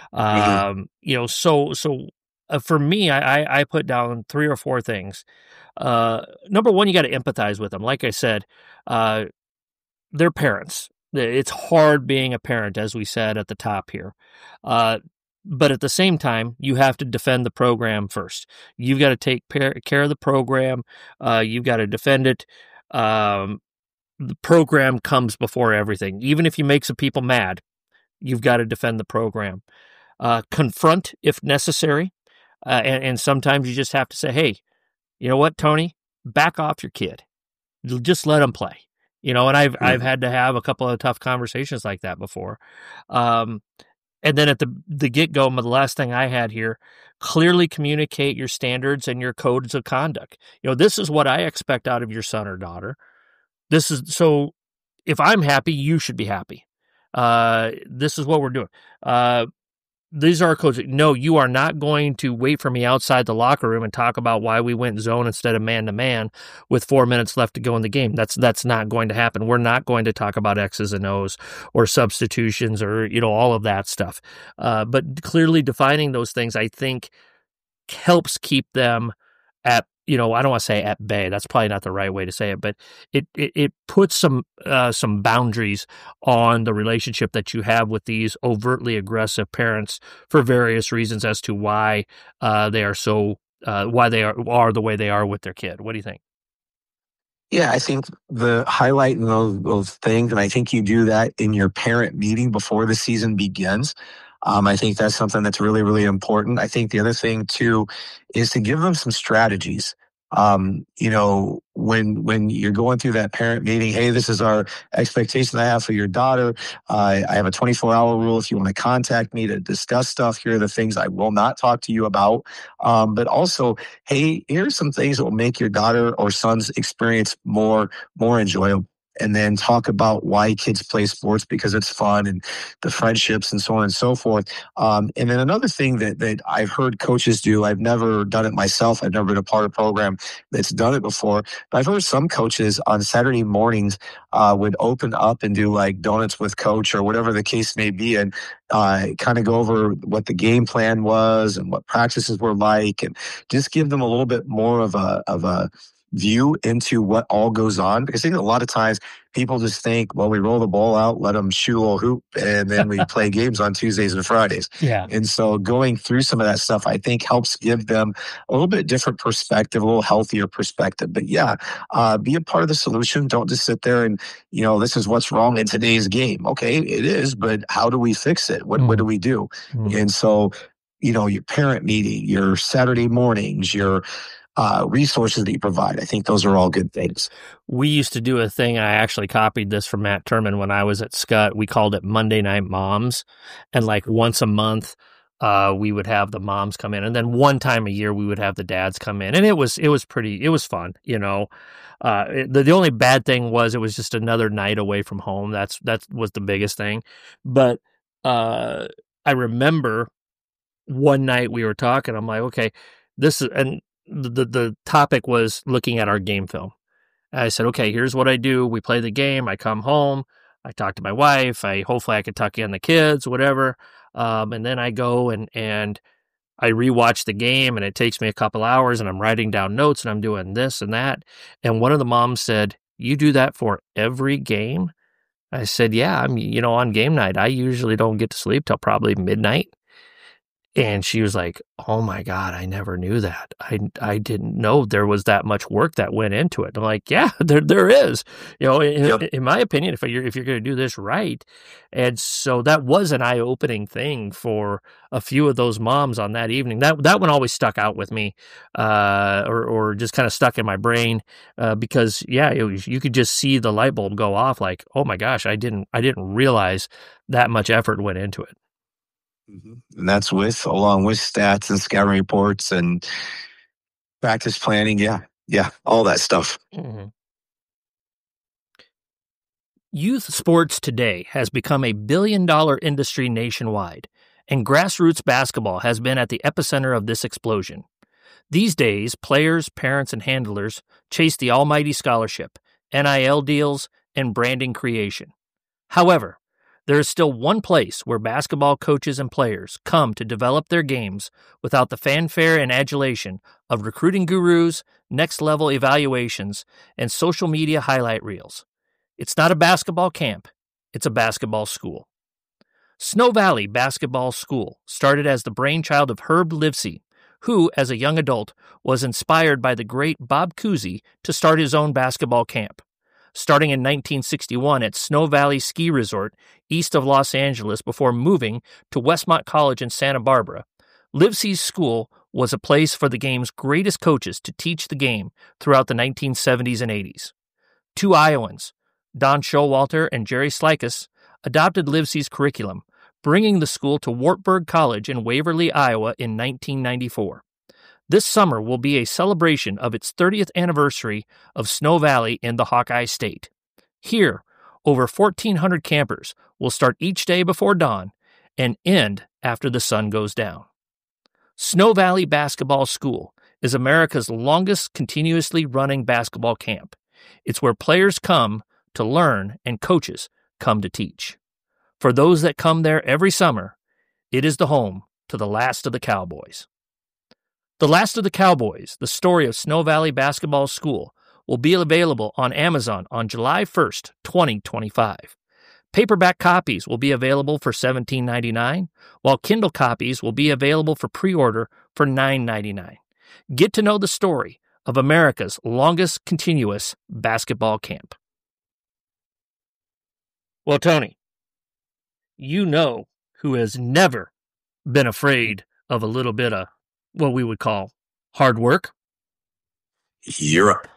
So for me, I put down 3 or 4 things. Number one, you got to empathize with them. Like I said, they're parents. It's hard being a parent, as we said at the top here. But at the same time, you have to defend the program first. You've got to take care of the program. You've got to defend it. The program comes before everything. Even if you make some people mad, you've got to defend the program. Confront if necessary. And sometimes you just have to say, hey, you know what, Tony? Back off your kid. Just let him play. And I've had to have a couple of tough conversations like that before. And then at the get-go, the last thing I had here, clearly communicate your standards and your codes of conduct. This is what I expect out of your son or daughter. So if I'm happy, you should be happy. This is what we're doing. These are our codes. No, you are not going to wait for me outside the locker room and talk about why we went zone instead of man-to-man with 4 minutes left to go in the game. That's not going to happen. We're not going to talk about X's and O's or substitutions or, all of that stuff. But clearly defining those things, I think, helps keep them at, I don't want to say at bay. That's probably not the right way to say it, but it puts some boundaries on the relationship that you have with these overtly aggressive parents for various reasons as to why they are why they are the way they are with their kid. What do you think? Yeah, I think the highlight in those things, and I think you do that in your parent meeting before the season begins. I think that's something that's really, really important. I think the other thing too is to give them some strategies. When you're going through that parent meeting, hey, this is our expectation I have for your daughter. I have a 24-hour rule. If you want to contact me to discuss stuff, here are the things I will not talk to you about. But also, hey, here's some things that will make your daughter or son's experience more enjoyable. And then talk about why kids play sports, because it's fun and the friendships and so on and so forth. And then another thing that I've heard coaches do, I've never done it myself. I've never been a part of a program that's done it before. But I've heard some coaches on Saturday mornings would open up and do like donuts with coach or whatever the case may be, and kind of go over what the game plan was and what practices were like, and just give them a little bit more of a view into what all goes on. Because I think a lot of times people just think, well, we roll the ball out, let them shoot a little hoop, and then we play games on Tuesdays and Fridays. Yeah. And so going through some of that stuff, I think helps give them a little bit different perspective, a little healthier perspective. But yeah, be a part of the solution. Don't just sit there and, this is what's wrong in today's game. Okay, it is, but how do we fix it? What do we do? And so, your parent meeting, your Saturday mornings, your resources that you provide. I think those are all good things. We used to do a thing. I actually copied this from Matt Turman when I was at Scott. We called it Monday Night Moms. And like once a month, we would have the moms come in. And then one time a year, we would have the dads come in. And it was fun, The only bad thing was it was just another night away from home. That was the biggest thing. But I remember one night we were talking. I'm like, okay, the topic was looking at our game film. And I said, okay, here's what I do. We play the game. I come home. I talk to my wife. Hopefully I could tuck in the kids, whatever. And then I go and I rewatch the game, and it takes me a couple hours, and I'm writing down notes, and I'm doing this and that. And one of the moms said, you do that for every game? I said, yeah, on game night, I usually don't get to sleep till probably midnight. And she was like, oh my God, I never knew that. I didn't know there was that much work that went into it. I'm like, yeah, there is, in my opinion, if you're going to do this right. And so that was an eye-opening thing for a few of those moms on that evening. That one always stuck out with me, or just kind of stuck in my brain, because you could just see the light bulb go off like, oh my gosh, I didn't realize that much effort went into it. And that's along with stats and scouting reports and practice planning. Yeah, all that stuff. Mm-hmm. Youth sports today has become a billion-dollar industry nationwide, and grassroots basketball has been at the epicenter of this explosion. These days, players, parents, and handlers chase the almighty scholarship, NIL deals, and branding creation. However, there is still one place where basketball coaches and players come to develop their games without the fanfare and adulation of recruiting gurus, next-level evaluations, and social media highlight reels. It's not a basketball camp. it's a basketball school. Snow Valley Basketball School started as the brainchild of Herb Livesey, who, as a young adult, was inspired by the great Bob Cousy to start his own basketball camp. Starting in 1961 at Snow Valley Ski Resort, east of Los Angeles, before moving to Westmont College in Santa Barbara, Livesey's school was a place for the game's greatest coaches to teach the game throughout the 1970s and 80s. Two Iowans, Don Showalter and Jerry Slikus, adopted Livesey's curriculum, bringing the school to Wartburg College in Waverly, Iowa in 1994. This summer will be a celebration of its 30th anniversary of Snow Valley in the Hawkeye State. Here, over 1,400 campers will start each day before dawn and end after the sun goes down. Snow Valley Basketball School is America's longest continuously running basketball camp. It's where players come to learn and coaches come to teach. For those that come there every summer, it is the home to the Last of the Cowboys. The Last of the Cowboys, the story of Snow Valley Basketball School, will be available on Amazon on July 1st, 2025. Paperback copies will be available for $17.99, while Kindle copies will be available for pre-order for $9.99. Get to know the story of America's longest continuous basketball camp. Well, Tony, you know who has never been afraid of a little bit of what we would call hard work? You're up.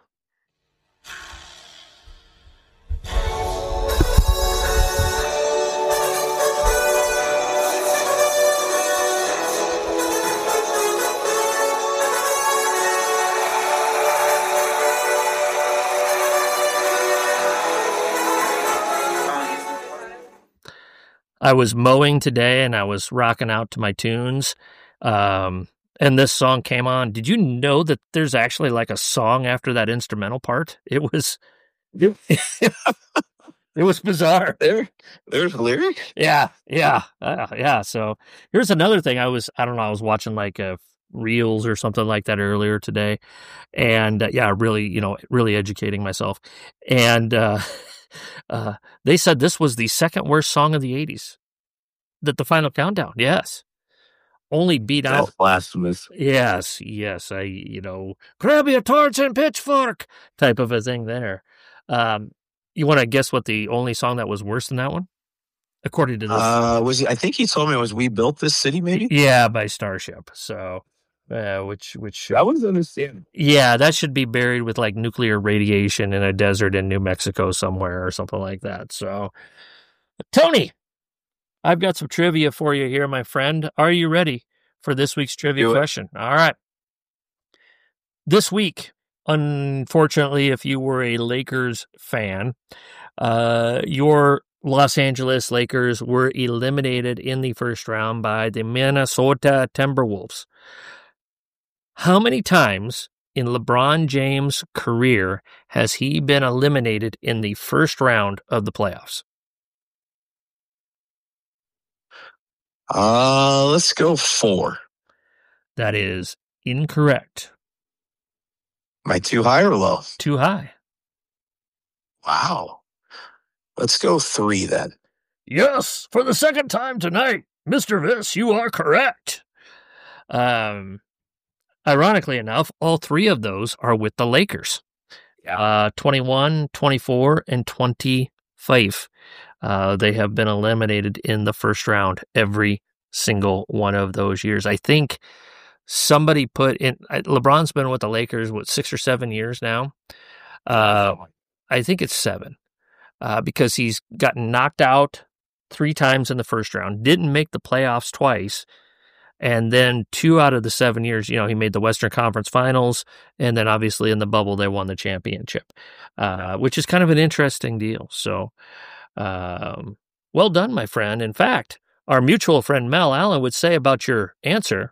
I was mowing today and I was rocking out to my tunes, and this song came on. Did you know that there's actually like a song after that instrumental part? It was bizarre. There's lyrics? Yeah. So here's another thing. I was watching like Reels or something like that earlier today, and really educating myself. And they said this was the second worst song of the 80s. That the Final Countdown, yes. Only beat out. That's blasphemous. Yes. Grab your torch and pitchfork type of a thing there. You want to guess what the only song that was worse than that one? According to this. I think he told me it was We Built This City, maybe? Yeah, by Starship. So, which I wouldn't understand. Yeah, that should be buried with like nuclear radiation in a desert in New Mexico somewhere or something like that. So, Tony, I've got some trivia for you here, my friend. Are you ready for this week's trivia question? All right. This week, unfortunately, if you were a Lakers fan, your Los Angeles Lakers were eliminated in the first round by the Minnesota Timberwolves. How many times in LeBron James' career has he been eliminated in the first round of the playoffs? Let's go 4. That is incorrect. Am I too high or low? Too high. Wow. Let's go 3 then. Yes, for the second time tonight, Mr. Viss, you are correct. Ironically enough, all 3 of those are with the Lakers. 21, 24, and 25. They have been eliminated in the first round every single one of those years. I think somebody put in, LeBron's been with the Lakers, 6 or 7 years now? I think it's 7, because he's gotten knocked out 3 times in the first round, didn't make the playoffs twice, and then 2 out of the 7 years, he made the Western Conference Finals, and then obviously in the bubble they won the championship, which is kind of an interesting deal. So, well done, my friend. In fact, our mutual friend Mel Allen would say about your answer.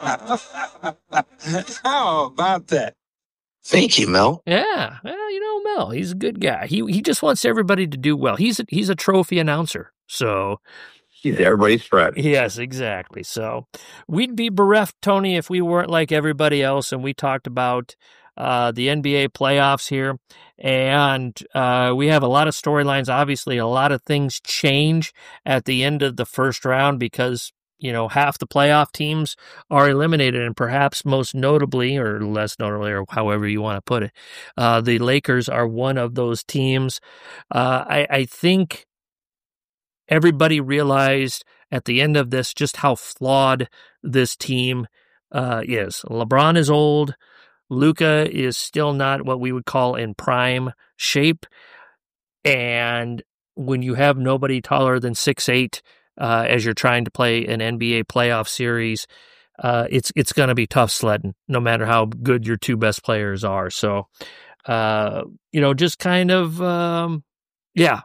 How about that? Thank you, Mel. Yeah, well, Mel, he's a good guy. He just wants everybody to do well. He's a trophy announcer, so he's everybody's friend. Yes, exactly. So we'd be bereft, Tony, if we weren't like everybody else, and we talked about the NBA playoffs here. And we have a lot of storylines. Obviously, a lot of things change at the end of the first round because, half the playoff teams are eliminated. And perhaps most notably, or less notably, or however you want to put it, the Lakers are one of those teams. I think everybody realized at the end of this just how flawed this team is. LeBron is old. Luka is still not what we would call in prime shape. And when you have nobody taller than 6'8", as you're trying to play an NBA playoff series, it's going to be tough sledding, no matter how good your two best players are. So, just kind of, yeah,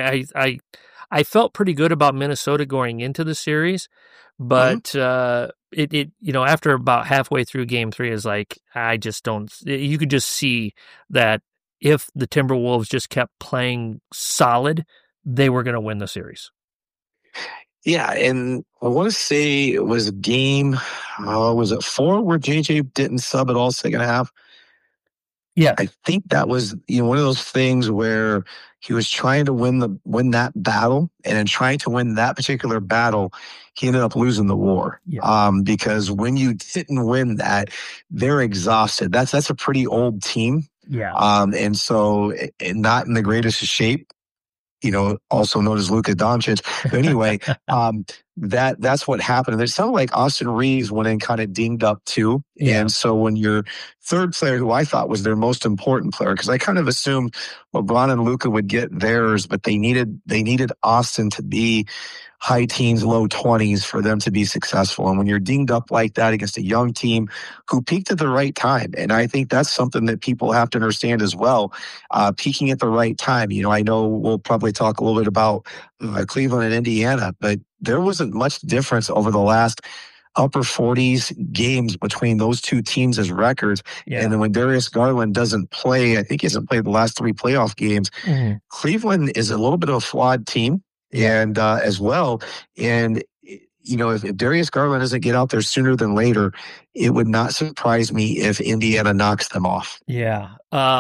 I felt pretty good about Minnesota going into the series, but after about halfway through game 3 is like, I just don't, you could just see that if the Timberwolves just kept playing solid, they were going to win the series. Yeah, and I want to say it was game, was it 4 where JJ didn't sub at all second half? Yeah, I think that was one of those things where he was trying to win that battle, and in trying to win that particular battle, he ended up losing the war. Yeah. Because when you didn't win that, they're exhausted. That's a pretty old team. Yeah. And so not in the greatest of shape. Also known as Luka Doncic. But anyway, that's what happened. And it sounded like Austin Reeves went in kind of dinged up too. Yeah. And so when your third player, who I thought was their most important player, because I kind of assumed LeBron and Luka would get theirs, but they needed Austin to be high teens, low 20s for them to be successful. And when you're dinged up like that against a young team who peaked at the right time, and I think that's something that people have to understand as well, peaking at the right time. I know we'll probably talk a little bit about Cleveland and Indiana, but there wasn't much difference over the last upper 40s games between those two teams as records. Yeah. And then when Darius Garland doesn't play, I think he hasn't played the last 3 playoff games. Mm-hmm. Cleveland is a little bit of a flawed team. And as well, and if Darius Garland doesn't get out there sooner than later, it would not surprise me if Indiana knocks them off. Yeah,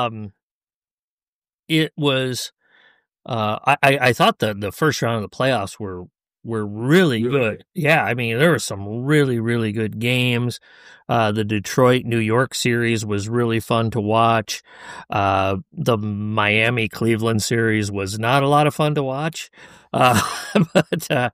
it was. I thought that the first round of the playoffs were really good. Yeah, I mean, there were some really, really good games. The Detroit-New York series was really fun to watch. The Miami-Cleveland series was not a lot of fun to watch. But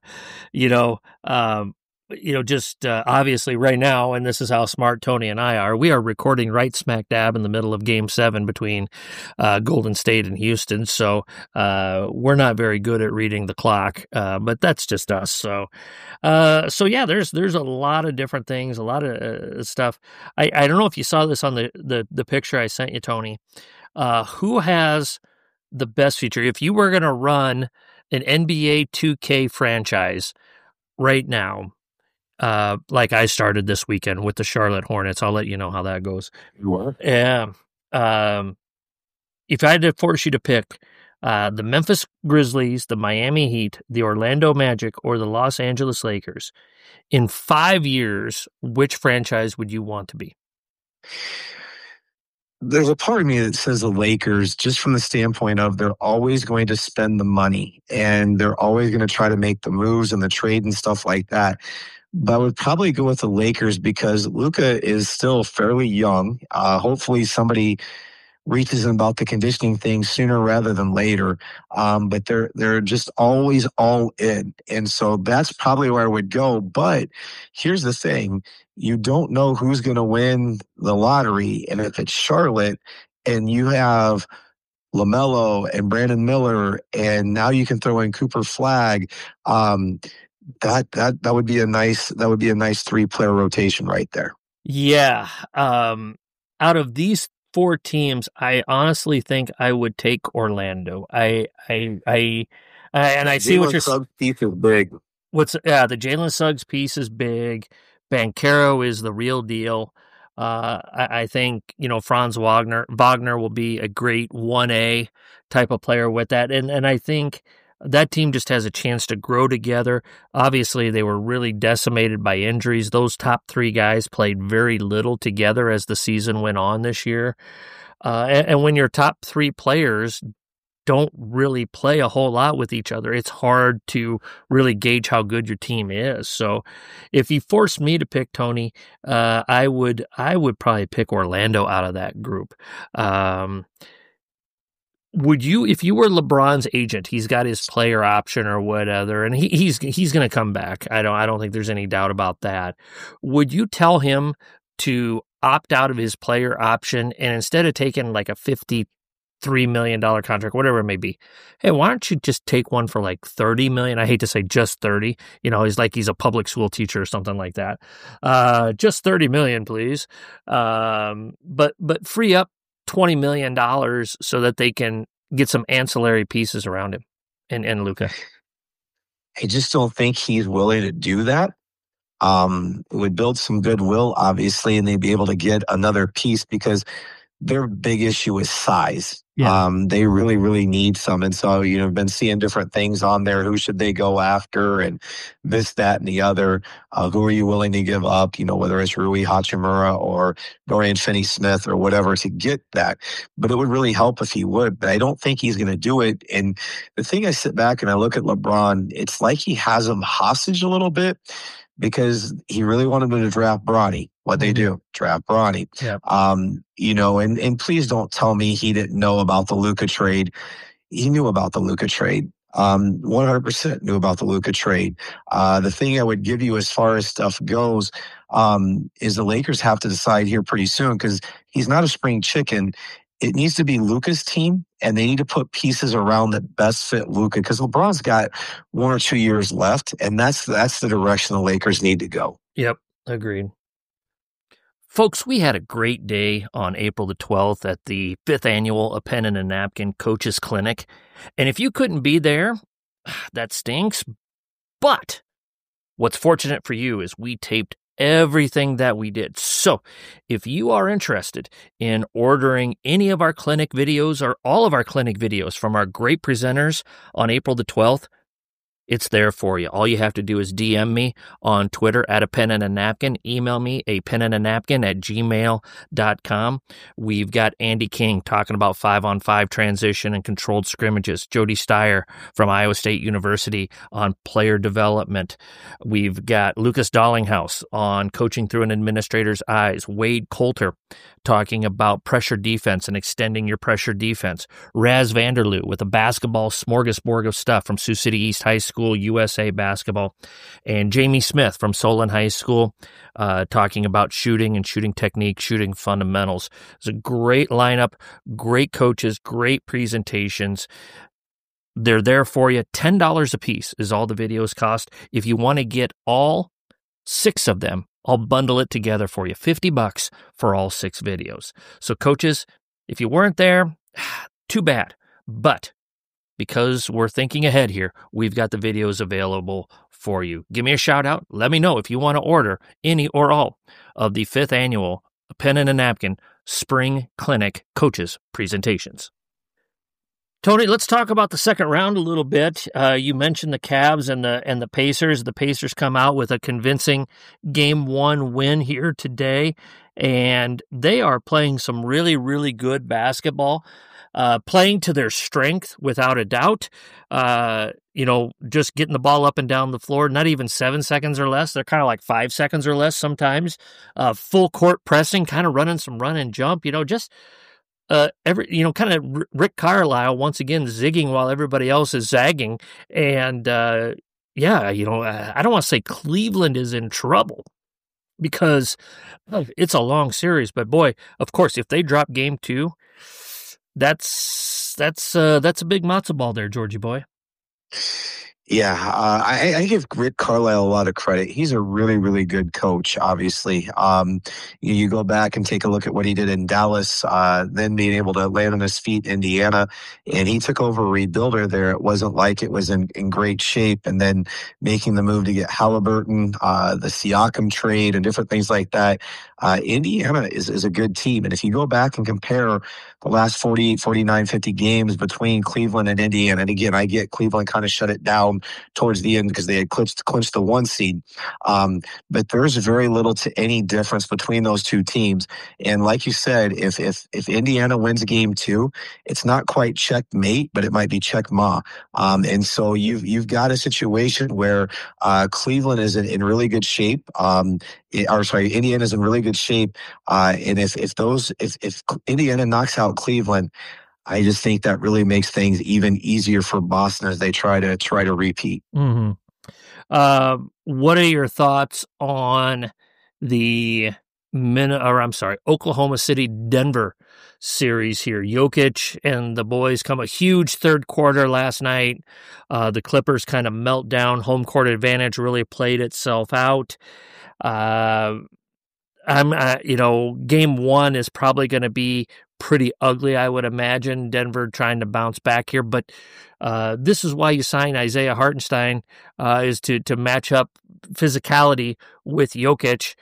just obviously right now, and this is how smart Tony and I are, we are recording right smack dab in the middle of Game 7 between Golden State and Houston. So we're not very good at reading the clock, but that's just us. So yeah, there's a lot of different things, a lot of stuff. I don't know if you saw this on the picture I sent you, Tony. Who has the best feature? If you were going to run an NBA 2K franchise right now, like I started this weekend with the Charlotte Hornets. I'll let you know how that goes. You are? Yeah. If I had to force you to pick the Memphis Grizzlies, the Miami Heat, the Orlando Magic, or the Los Angeles Lakers, in 5 years, which franchise would you want to be? There's a part of me that says the Lakers, just from the standpoint of they're always going to spend the money and they're always going to try to make the moves and the trade and stuff like that. But I would probably go with the Lakers because Luka is still fairly young. Hopefully somebody reaches him about the conditioning thing sooner rather than later. But they're just always all in. And so that's probably where I would go. But here's the thing. You don't know who's going to win the lottery. And if it's Charlotte and you have LaMelo and Brandon Miller, and now you can throw in Cooper Flagg, that would be a nice 3-player rotation right there. Yeah. Out of these 4 teams, I honestly think I would take Orlando. And I see what you're saying. Piece is big. The Jalen Suggs piece is big. Banchero is the real deal. I think Franz Wagner will be a great 1A type of player with that, and I think That team just has a chance to grow together. Obviously, they were really decimated by injuries. Those top three guys played very little together as the season went on this year. And when your top three players don't really play a whole lot with each other, it's hard to really gauge how good your team is. So if you forced me to pick, Tony, I would probably pick Orlando out of that group. Would you, if you were LeBron's agent, he's got his player option or whatever, and he's going to come back. I don't think there's any doubt about that. Would you tell him to opt out of his player option and instead of taking like a $53 million contract, whatever it may be, hey, why don't you just take one for like $30 million? I hate to say just 30. He's a public school teacher or something like that. Just $30 million, please. But free up $20 million so that they can get some ancillary pieces around him and Luka. I just don't think he's willing to do that. It would build some goodwill, obviously, and they'd be able to get another piece because their big issue is size. Yeah. They really, really need some. And so, I've been seeing different things on there. Who should they go after? And this, that, and the other. Who are you willing to give up? Whether it's Rui Hachimura or Dorian Finney-Smith or whatever to get that. But it would really help if he would. But I don't think he's going to do it. And the thing, I sit back and I look at LeBron, it's like he has him hostage a little bit because he really wanted him to draft Bronny. What they do, draft Bronny. Yeah. And please don't tell me he didn't know about the Luka trade. He knew about the Luka trade. 100% knew about the Luka trade. The thing I would give you as far as stuff goes is the Lakers have to decide here pretty soon because he's not a spring chicken. It needs to be Luka's team, and they need to put pieces around that best fit Luka because LeBron's got 1 or 2 years left, and that's the direction the Lakers need to go. Yep, agreed. Folks, we had a great day on April the 12th at the 5th annual A Pen and a Napkin Coaches Clinic. And if you couldn't be there, that stinks. But what's fortunate for you is we taped everything that we did. So if you are interested in ordering any of our clinic videos or all of our clinic videos from our great presenters on April the 12th, it's there for you. All you have to do is DM me on Twitter at A Pen and a Napkin. Email me apenandanapkin@gmail.com. We've got Andy King talking about 5-on-5 transition and controlled scrimmages. Jody Steyer from Iowa State University on player development. We've got Lucas Dollinghouse on coaching through an administrator's eyes. Wade Coulter talking about pressure defense and extending your pressure defense. Raz Vanderloo with a basketball smorgasbord of stuff from Sioux City East High School, USA basketball. And Jamie Smith from Solon High School talking about shooting and shooting technique, shooting fundamentals. It's a great lineup, great coaches, great presentations. They're there for you. $10 a piece is all the videos cost. If you want to get all 6 of them, I'll bundle it together for you. $50 for all 6 videos. So coaches, if you weren't there, too bad. But because we're thinking ahead here, we've got the videos available for you. Give me a shout out. Let me know if you want to order any or all of the 5th annual Pen and a Napkin Spring Clinic Coaches presentations. Tony, let's talk about the second round a little bit. You mentioned the Cavs and the Pacers. The Pacers come out with a convincing Game 1 win here today, and they are playing some really, really good basketball, playing to their strength without a doubt. Just getting the ball up and down the floor, not even 7 seconds or less. They're kind of like 5 seconds or less sometimes. Full court pressing, kind of running some run and jump, kind of Rick Carlisle once again zigging while everybody else is zagging. And, I don't want to say Cleveland is in trouble because it's a long series, but boy, of course, if they drop Game 2, that's a big matzo ball there, Georgie boy. Yeah, I give Rick Carlisle a lot of credit. He's a really, really good coach, obviously. You go back and take a look at what he did in Dallas, then being able to land on his feet in Indiana, and he took over a rebuilder there. It wasn't like it was in great shape, and then making the move to get Halliburton, the Siakam trade, and different things like that. Indiana is a good team, and if you go back and compare the last 48, 49, 50 games between Cleveland and Indiana, and again, I get Cleveland kind of shut it down towards the end because they had clinched the 1 seed. But there's very little to any difference between those two teams. And like you said, if Indiana wins game 2, it's not quite checkmate, but it might be checkma. And so you've got a situation where Cleveland is in really good shape. Indiana's in really good shape. And if Indiana knocks out Cleveland, I just think that really makes things even easier for Boston as they try to repeat. Mm-hmm. What are your thoughts on the Oklahoma City Denver series here? Jokic and the boys come a huge third quarter last night. The Clippers kind of melt down. Home court advantage really played itself out. Game 1 is probably going to be pretty ugly, I would imagine. Denver trying to bounce back here, but this is why you sign Isaiah Hartenstein, is to match up physicality with Jokic.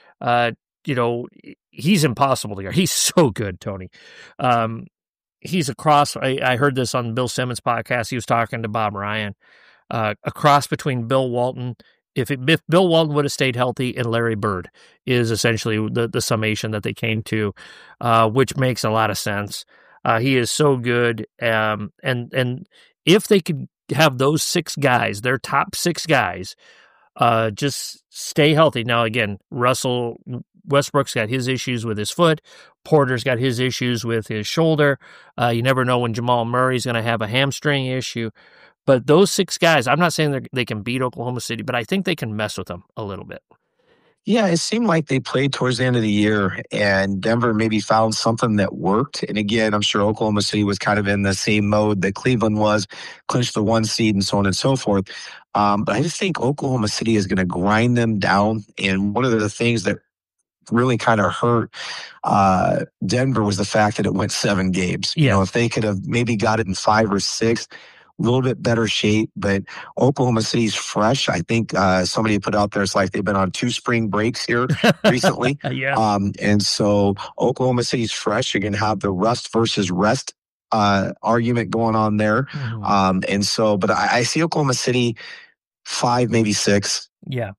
He's impossible to guard. He's so good, Tony. He's a cross. I heard this on Bill Simmons' podcast. He was talking to Bob Ryan. A cross between Bill Walton. If Bill Walton would have stayed healthy, and Larry Bird is essentially the summation that they came to, which makes a lot of sense. He is so good, and if they could have those 6 guys, their top 6 guys, just stay healthy. Now again, Westbrook's got his issues with his foot. Porter's got his issues with his shoulder. You never know when Jamal Murray's going to have a hamstring issue. But those 6 guys, I'm not saying they can beat Oklahoma City, but I think they can mess with them a little bit. Yeah, it seemed like they played towards the end of the year, and Denver maybe found something that worked. And again, I'm sure Oklahoma City was kind of in the same mode that Cleveland was, clinched the 1 seed and so on and so forth. But I just think Oklahoma City is going to grind them down. And one of the things that really kind of hurt Denver was the fact that it went 7 games. Yeah. If they could have maybe got it in 5 or 6, a little bit better shape, but Oklahoma City's fresh. I think somebody put out there, it's like they've been on 2 spring breaks here recently. Yeah. And so Oklahoma City's fresh. You're going to have the rust versus rest argument going on there. Mm-hmm. But I see Oklahoma City 5, maybe 6. Yeah.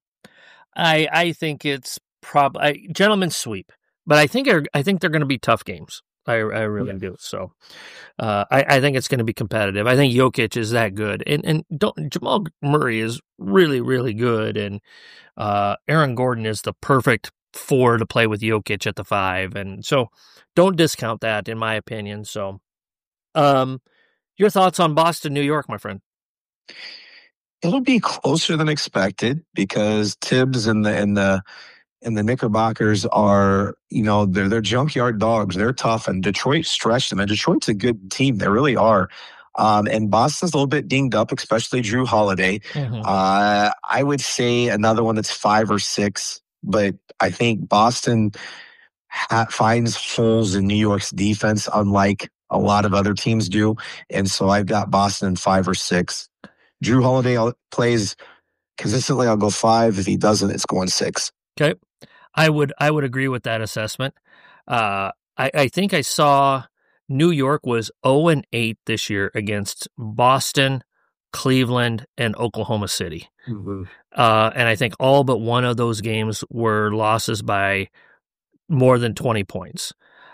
I think it's probably gentleman's sweep, but I think they're going to be tough games. I really do. So I think it's going to be competitive. I think Jokic is that good, and Jamal Murray is really, really good, and Aaron Gordon is the perfect 4 to play with Jokic at the 5, and so don't discount that, in my opinion. So, your thoughts on Boston, New York, my friend? It'll be closer than expected because Tibbs and the Knickerbockers are, they're junkyard dogs. They're tough, and Detroit stretched them. And Detroit's a good team. They really are. And Boston's a little bit dinged up, especially Drew Holiday. Mm-hmm. I would say another one that's 5 or 6, but I think Boston finds holes in New York's defense, unlike a lot of other teams do. And so I've got Boston in 5 or 6. Drew Holiday plays consistently. I'll go 5. If he doesn't, it's going 6. Okay. I would agree with that assessment. I think I saw New York was 0-8 this year against Boston, Cleveland, and Oklahoma City. Mm-hmm. And I think all but one of those games were losses by more than 20 points.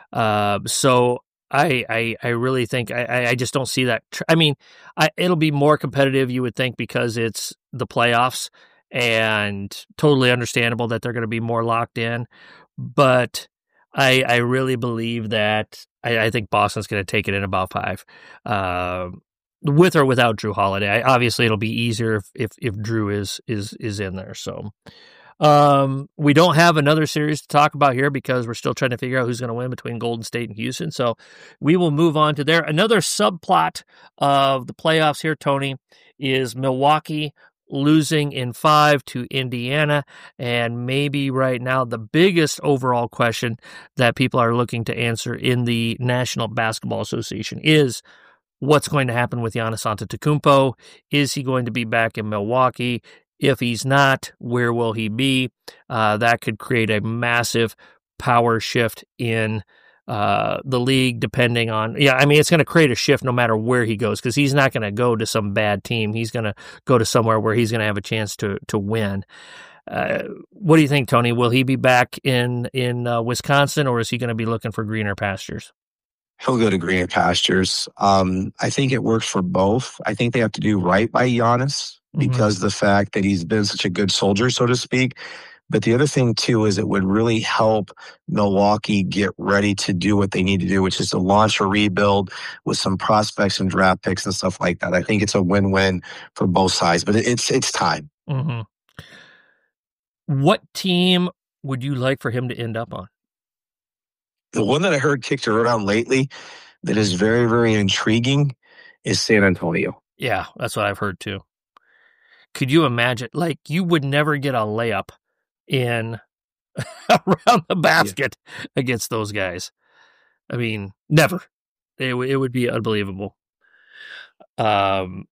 So I really think I just don't see that. It'll be more competitive, you would think, because it's the playoffs, and totally understandable that they're going to be more locked in. But I really believe that I think Boston's going to take it in about 5, with or without Drew Holiday. Obviously, it'll be easier if Drew is in there. So, We don't have another series to talk about here because we're still trying to figure out who's going to win between Golden State and Houston. So we will move on to there. Another subplot of the playoffs here, Tony, is Milwaukee losing in 5 to Indiana. And maybe right now the biggest overall question that people are looking to answer in the National Basketball Association is what's going to happen with Giannis Antetokounmpo. Is he going to be back in Milwaukee? If he's not, where will he be? That could create a massive power shift in the league, depending on, it's going to create a shift no matter where he goes, because he's not going to go to some bad team. He's going to go to somewhere where he's going to have a chance to win. What do you think, Tony? Will he be back in Wisconsin, or is he going to be looking for greener pastures? He'll go to greener pastures. I think it works for both. I think they have to do right by Giannis because the fact that he's been such a good soldier, so to speak. But the other thing, too, is it would really help Milwaukee get ready to do what they need to do, which is to launch a rebuild with some prospects and draft picks and stuff like that. I think it's a win-win for both sides, but it's time. Mm-hmm. What team would you like for him to end up on? The one that I heard kicked around lately that is very, very intriguing is San Antonio. Yeah, that's what I've heard, too. Could you imagine? Like, you would never get a layup in around the basket against those guys. I mean, never. It would be unbelievable. Him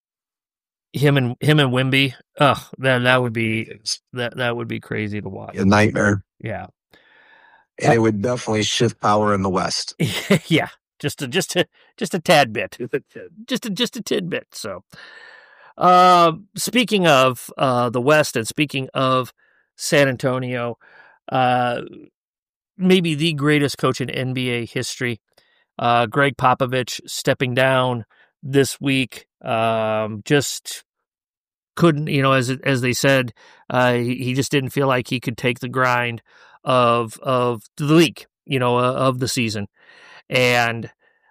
and Wemby. Oh, that would be that would be crazy to watch. A nightmare. Yeah, and it would definitely shift power in the West. Yeah, just a tad bit, just a tidbit. So, speaking of the West and speaking of San Antonio, maybe the greatest coach in NBA history, Greg Popovich, stepping down this week. Just couldn't, as they said, he just didn't feel like he could take the grind of the league, of the season. And,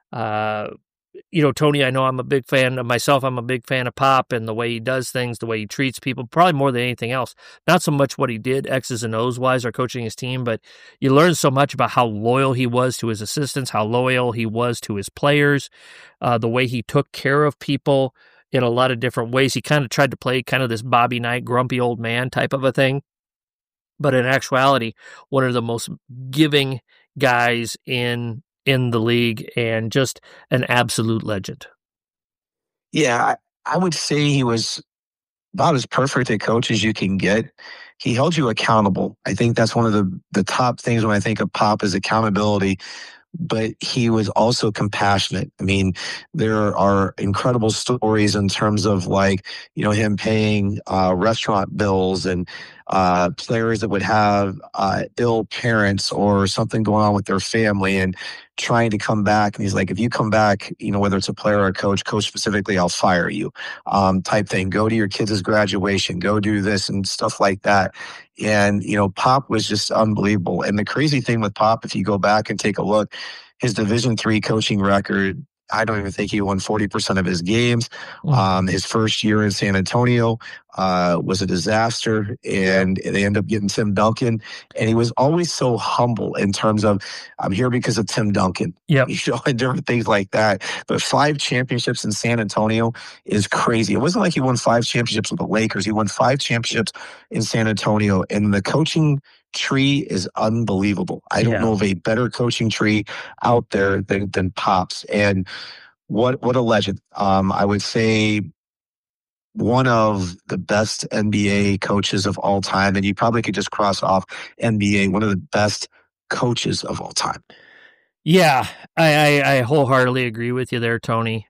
Tony, I know I'm a big fan of myself. I'm a big fan of Pop and the way he does things, the way he treats people, probably more than anything else. Not so much what he did X's and O's wise or coaching his team, but you learn so much about how loyal he was to his assistants, how loyal he was to his players, the way he took care of people in a lot of different ways. He kind of tried to play kind of this Bobby Knight, grumpy old man type of a thing. But in actuality, one of the most giving guys in the league and just an absolute legend. Yeah, I would say he was about as perfect a coach as you can get. He held you accountable. I think that's one of the top things when I think of Pop is accountability. But he was also compassionate. I mean, there are incredible stories in terms of him paying restaurant bills and players that would have ill parents or something going on with their family and trying to come back. And he's like, if you come back, whether it's a player or a coach specifically, I'll fire you type thing. Go to your kids' graduation, go do this and stuff like that. And, Pop was just unbelievable. And the crazy thing with Pop, if you go back and take a look, his Division III coaching record, I don't even think he won 40% of his games. His first year in San Antonio was a disaster, and they ended up getting Tim Duncan. And he was always so humble in terms of, I'm here because of Tim Duncan. Yep. And different things like that. But 5 championships in San Antonio is crazy. It wasn't like he won 5 championships with the Lakers. He won 5 championships in San Antonio. And the coaching tree is unbelievable. I don't know of a better coaching tree out there than Pop's. And what a legend. I would say one of the best NBA coaches of all time, and you probably could just cross off NBA, one of the best coaches of all time. Yeah, I wholeheartedly agree with you there, Tony.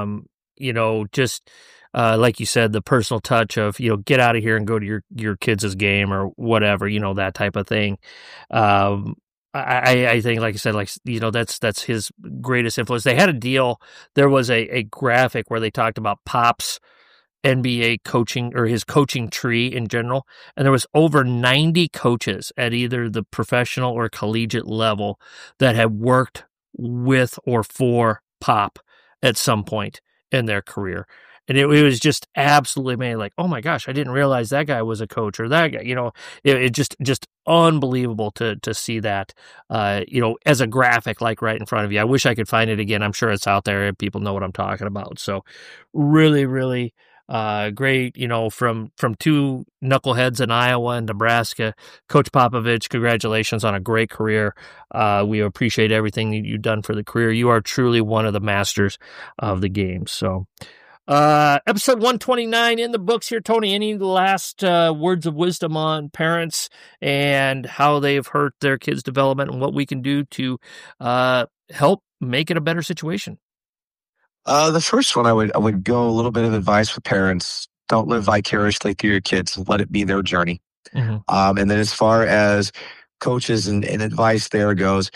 Just like you said, the personal touch of, get out of here and go to your kids' game or whatever, that type of thing. I think, like I said, that's his greatest influence. They had a deal. There was a graphic where they talked about Pop's NBA coaching or his coaching tree in general. And there was over 90 coaches at either the professional or collegiate level that had worked with or for Pop at some point in their career. And it was just absolutely amazing. Like, oh my gosh, I didn't realize that guy was a coach, or that guy, it just unbelievable to see that, as a graphic, like right in front of you. I wish I could find it again. I'm sure it's out there. People know what I'm talking about. So really, really great, from two knuckleheads in Iowa and Nebraska. Coach Popovich, congratulations on a great career. We appreciate everything that you've done for the career. You are truly one of the masters of the game. So, episode 129 in the books here. Tony, any last words of wisdom on parents and how they've hurt their kids' development and what we can do to help make it a better situation? The first one, I would go a little bit of advice with parents. Don't live vicariously through your kids. Let it be their journey. Mm-hmm. And then as far as coaches and advice there goes,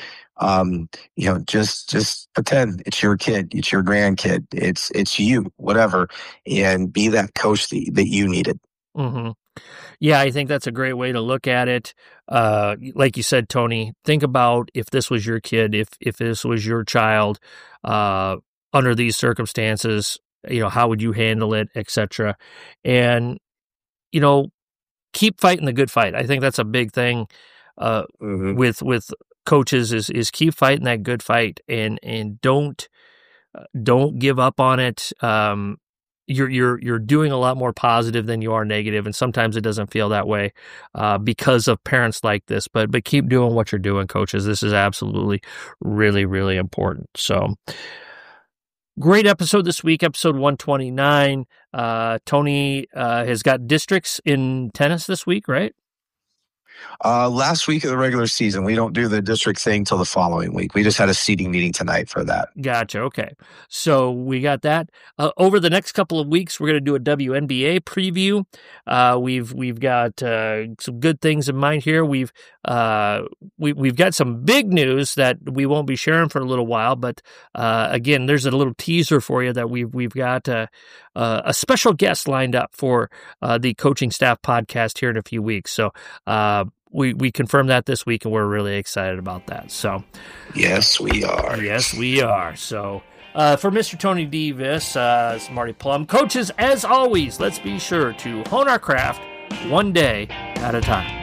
just pretend it's your kid, it's your grandkid, it's you, whatever, and be that coach that you needed. Mm-hmm. Yeah, I think that's a great way to look at it. Like you said, Tony, think about if this was your kid, if this was your child, under these circumstances, how would you handle it, etc. And, keep fighting the good fight. I think that's a big thing with coaches is keep fighting that good fight and don't give up on it. You're doing a lot more positive than you are negative, and sometimes it doesn't feel that way because of parents like this. But keep doing what you're doing, coaches. This is absolutely really, really important. So. Great episode this week, episode 129. Tony has got districts in tennis this week, right? Last week of the regular season. We don't do the district thing till the following week. We just had a seating meeting tonight for that. Gotcha. Okay. So we got that. Over the next couple of weeks, we're going to do a WNBA preview. We've got some good things in mind here. We've got some big news that we won't be sharing for a little while, but again, there's a little teaser for you that we've got a special guest lined up for the Coaching Staff podcast here in a few weeks. So we confirmed that this week, and we're really excited about that. So yes, we are. Yes, we are. So for Mr. Tony Davis, it's Marty Plum. Coaches, as always, let's be sure to hone our craft one day at a time.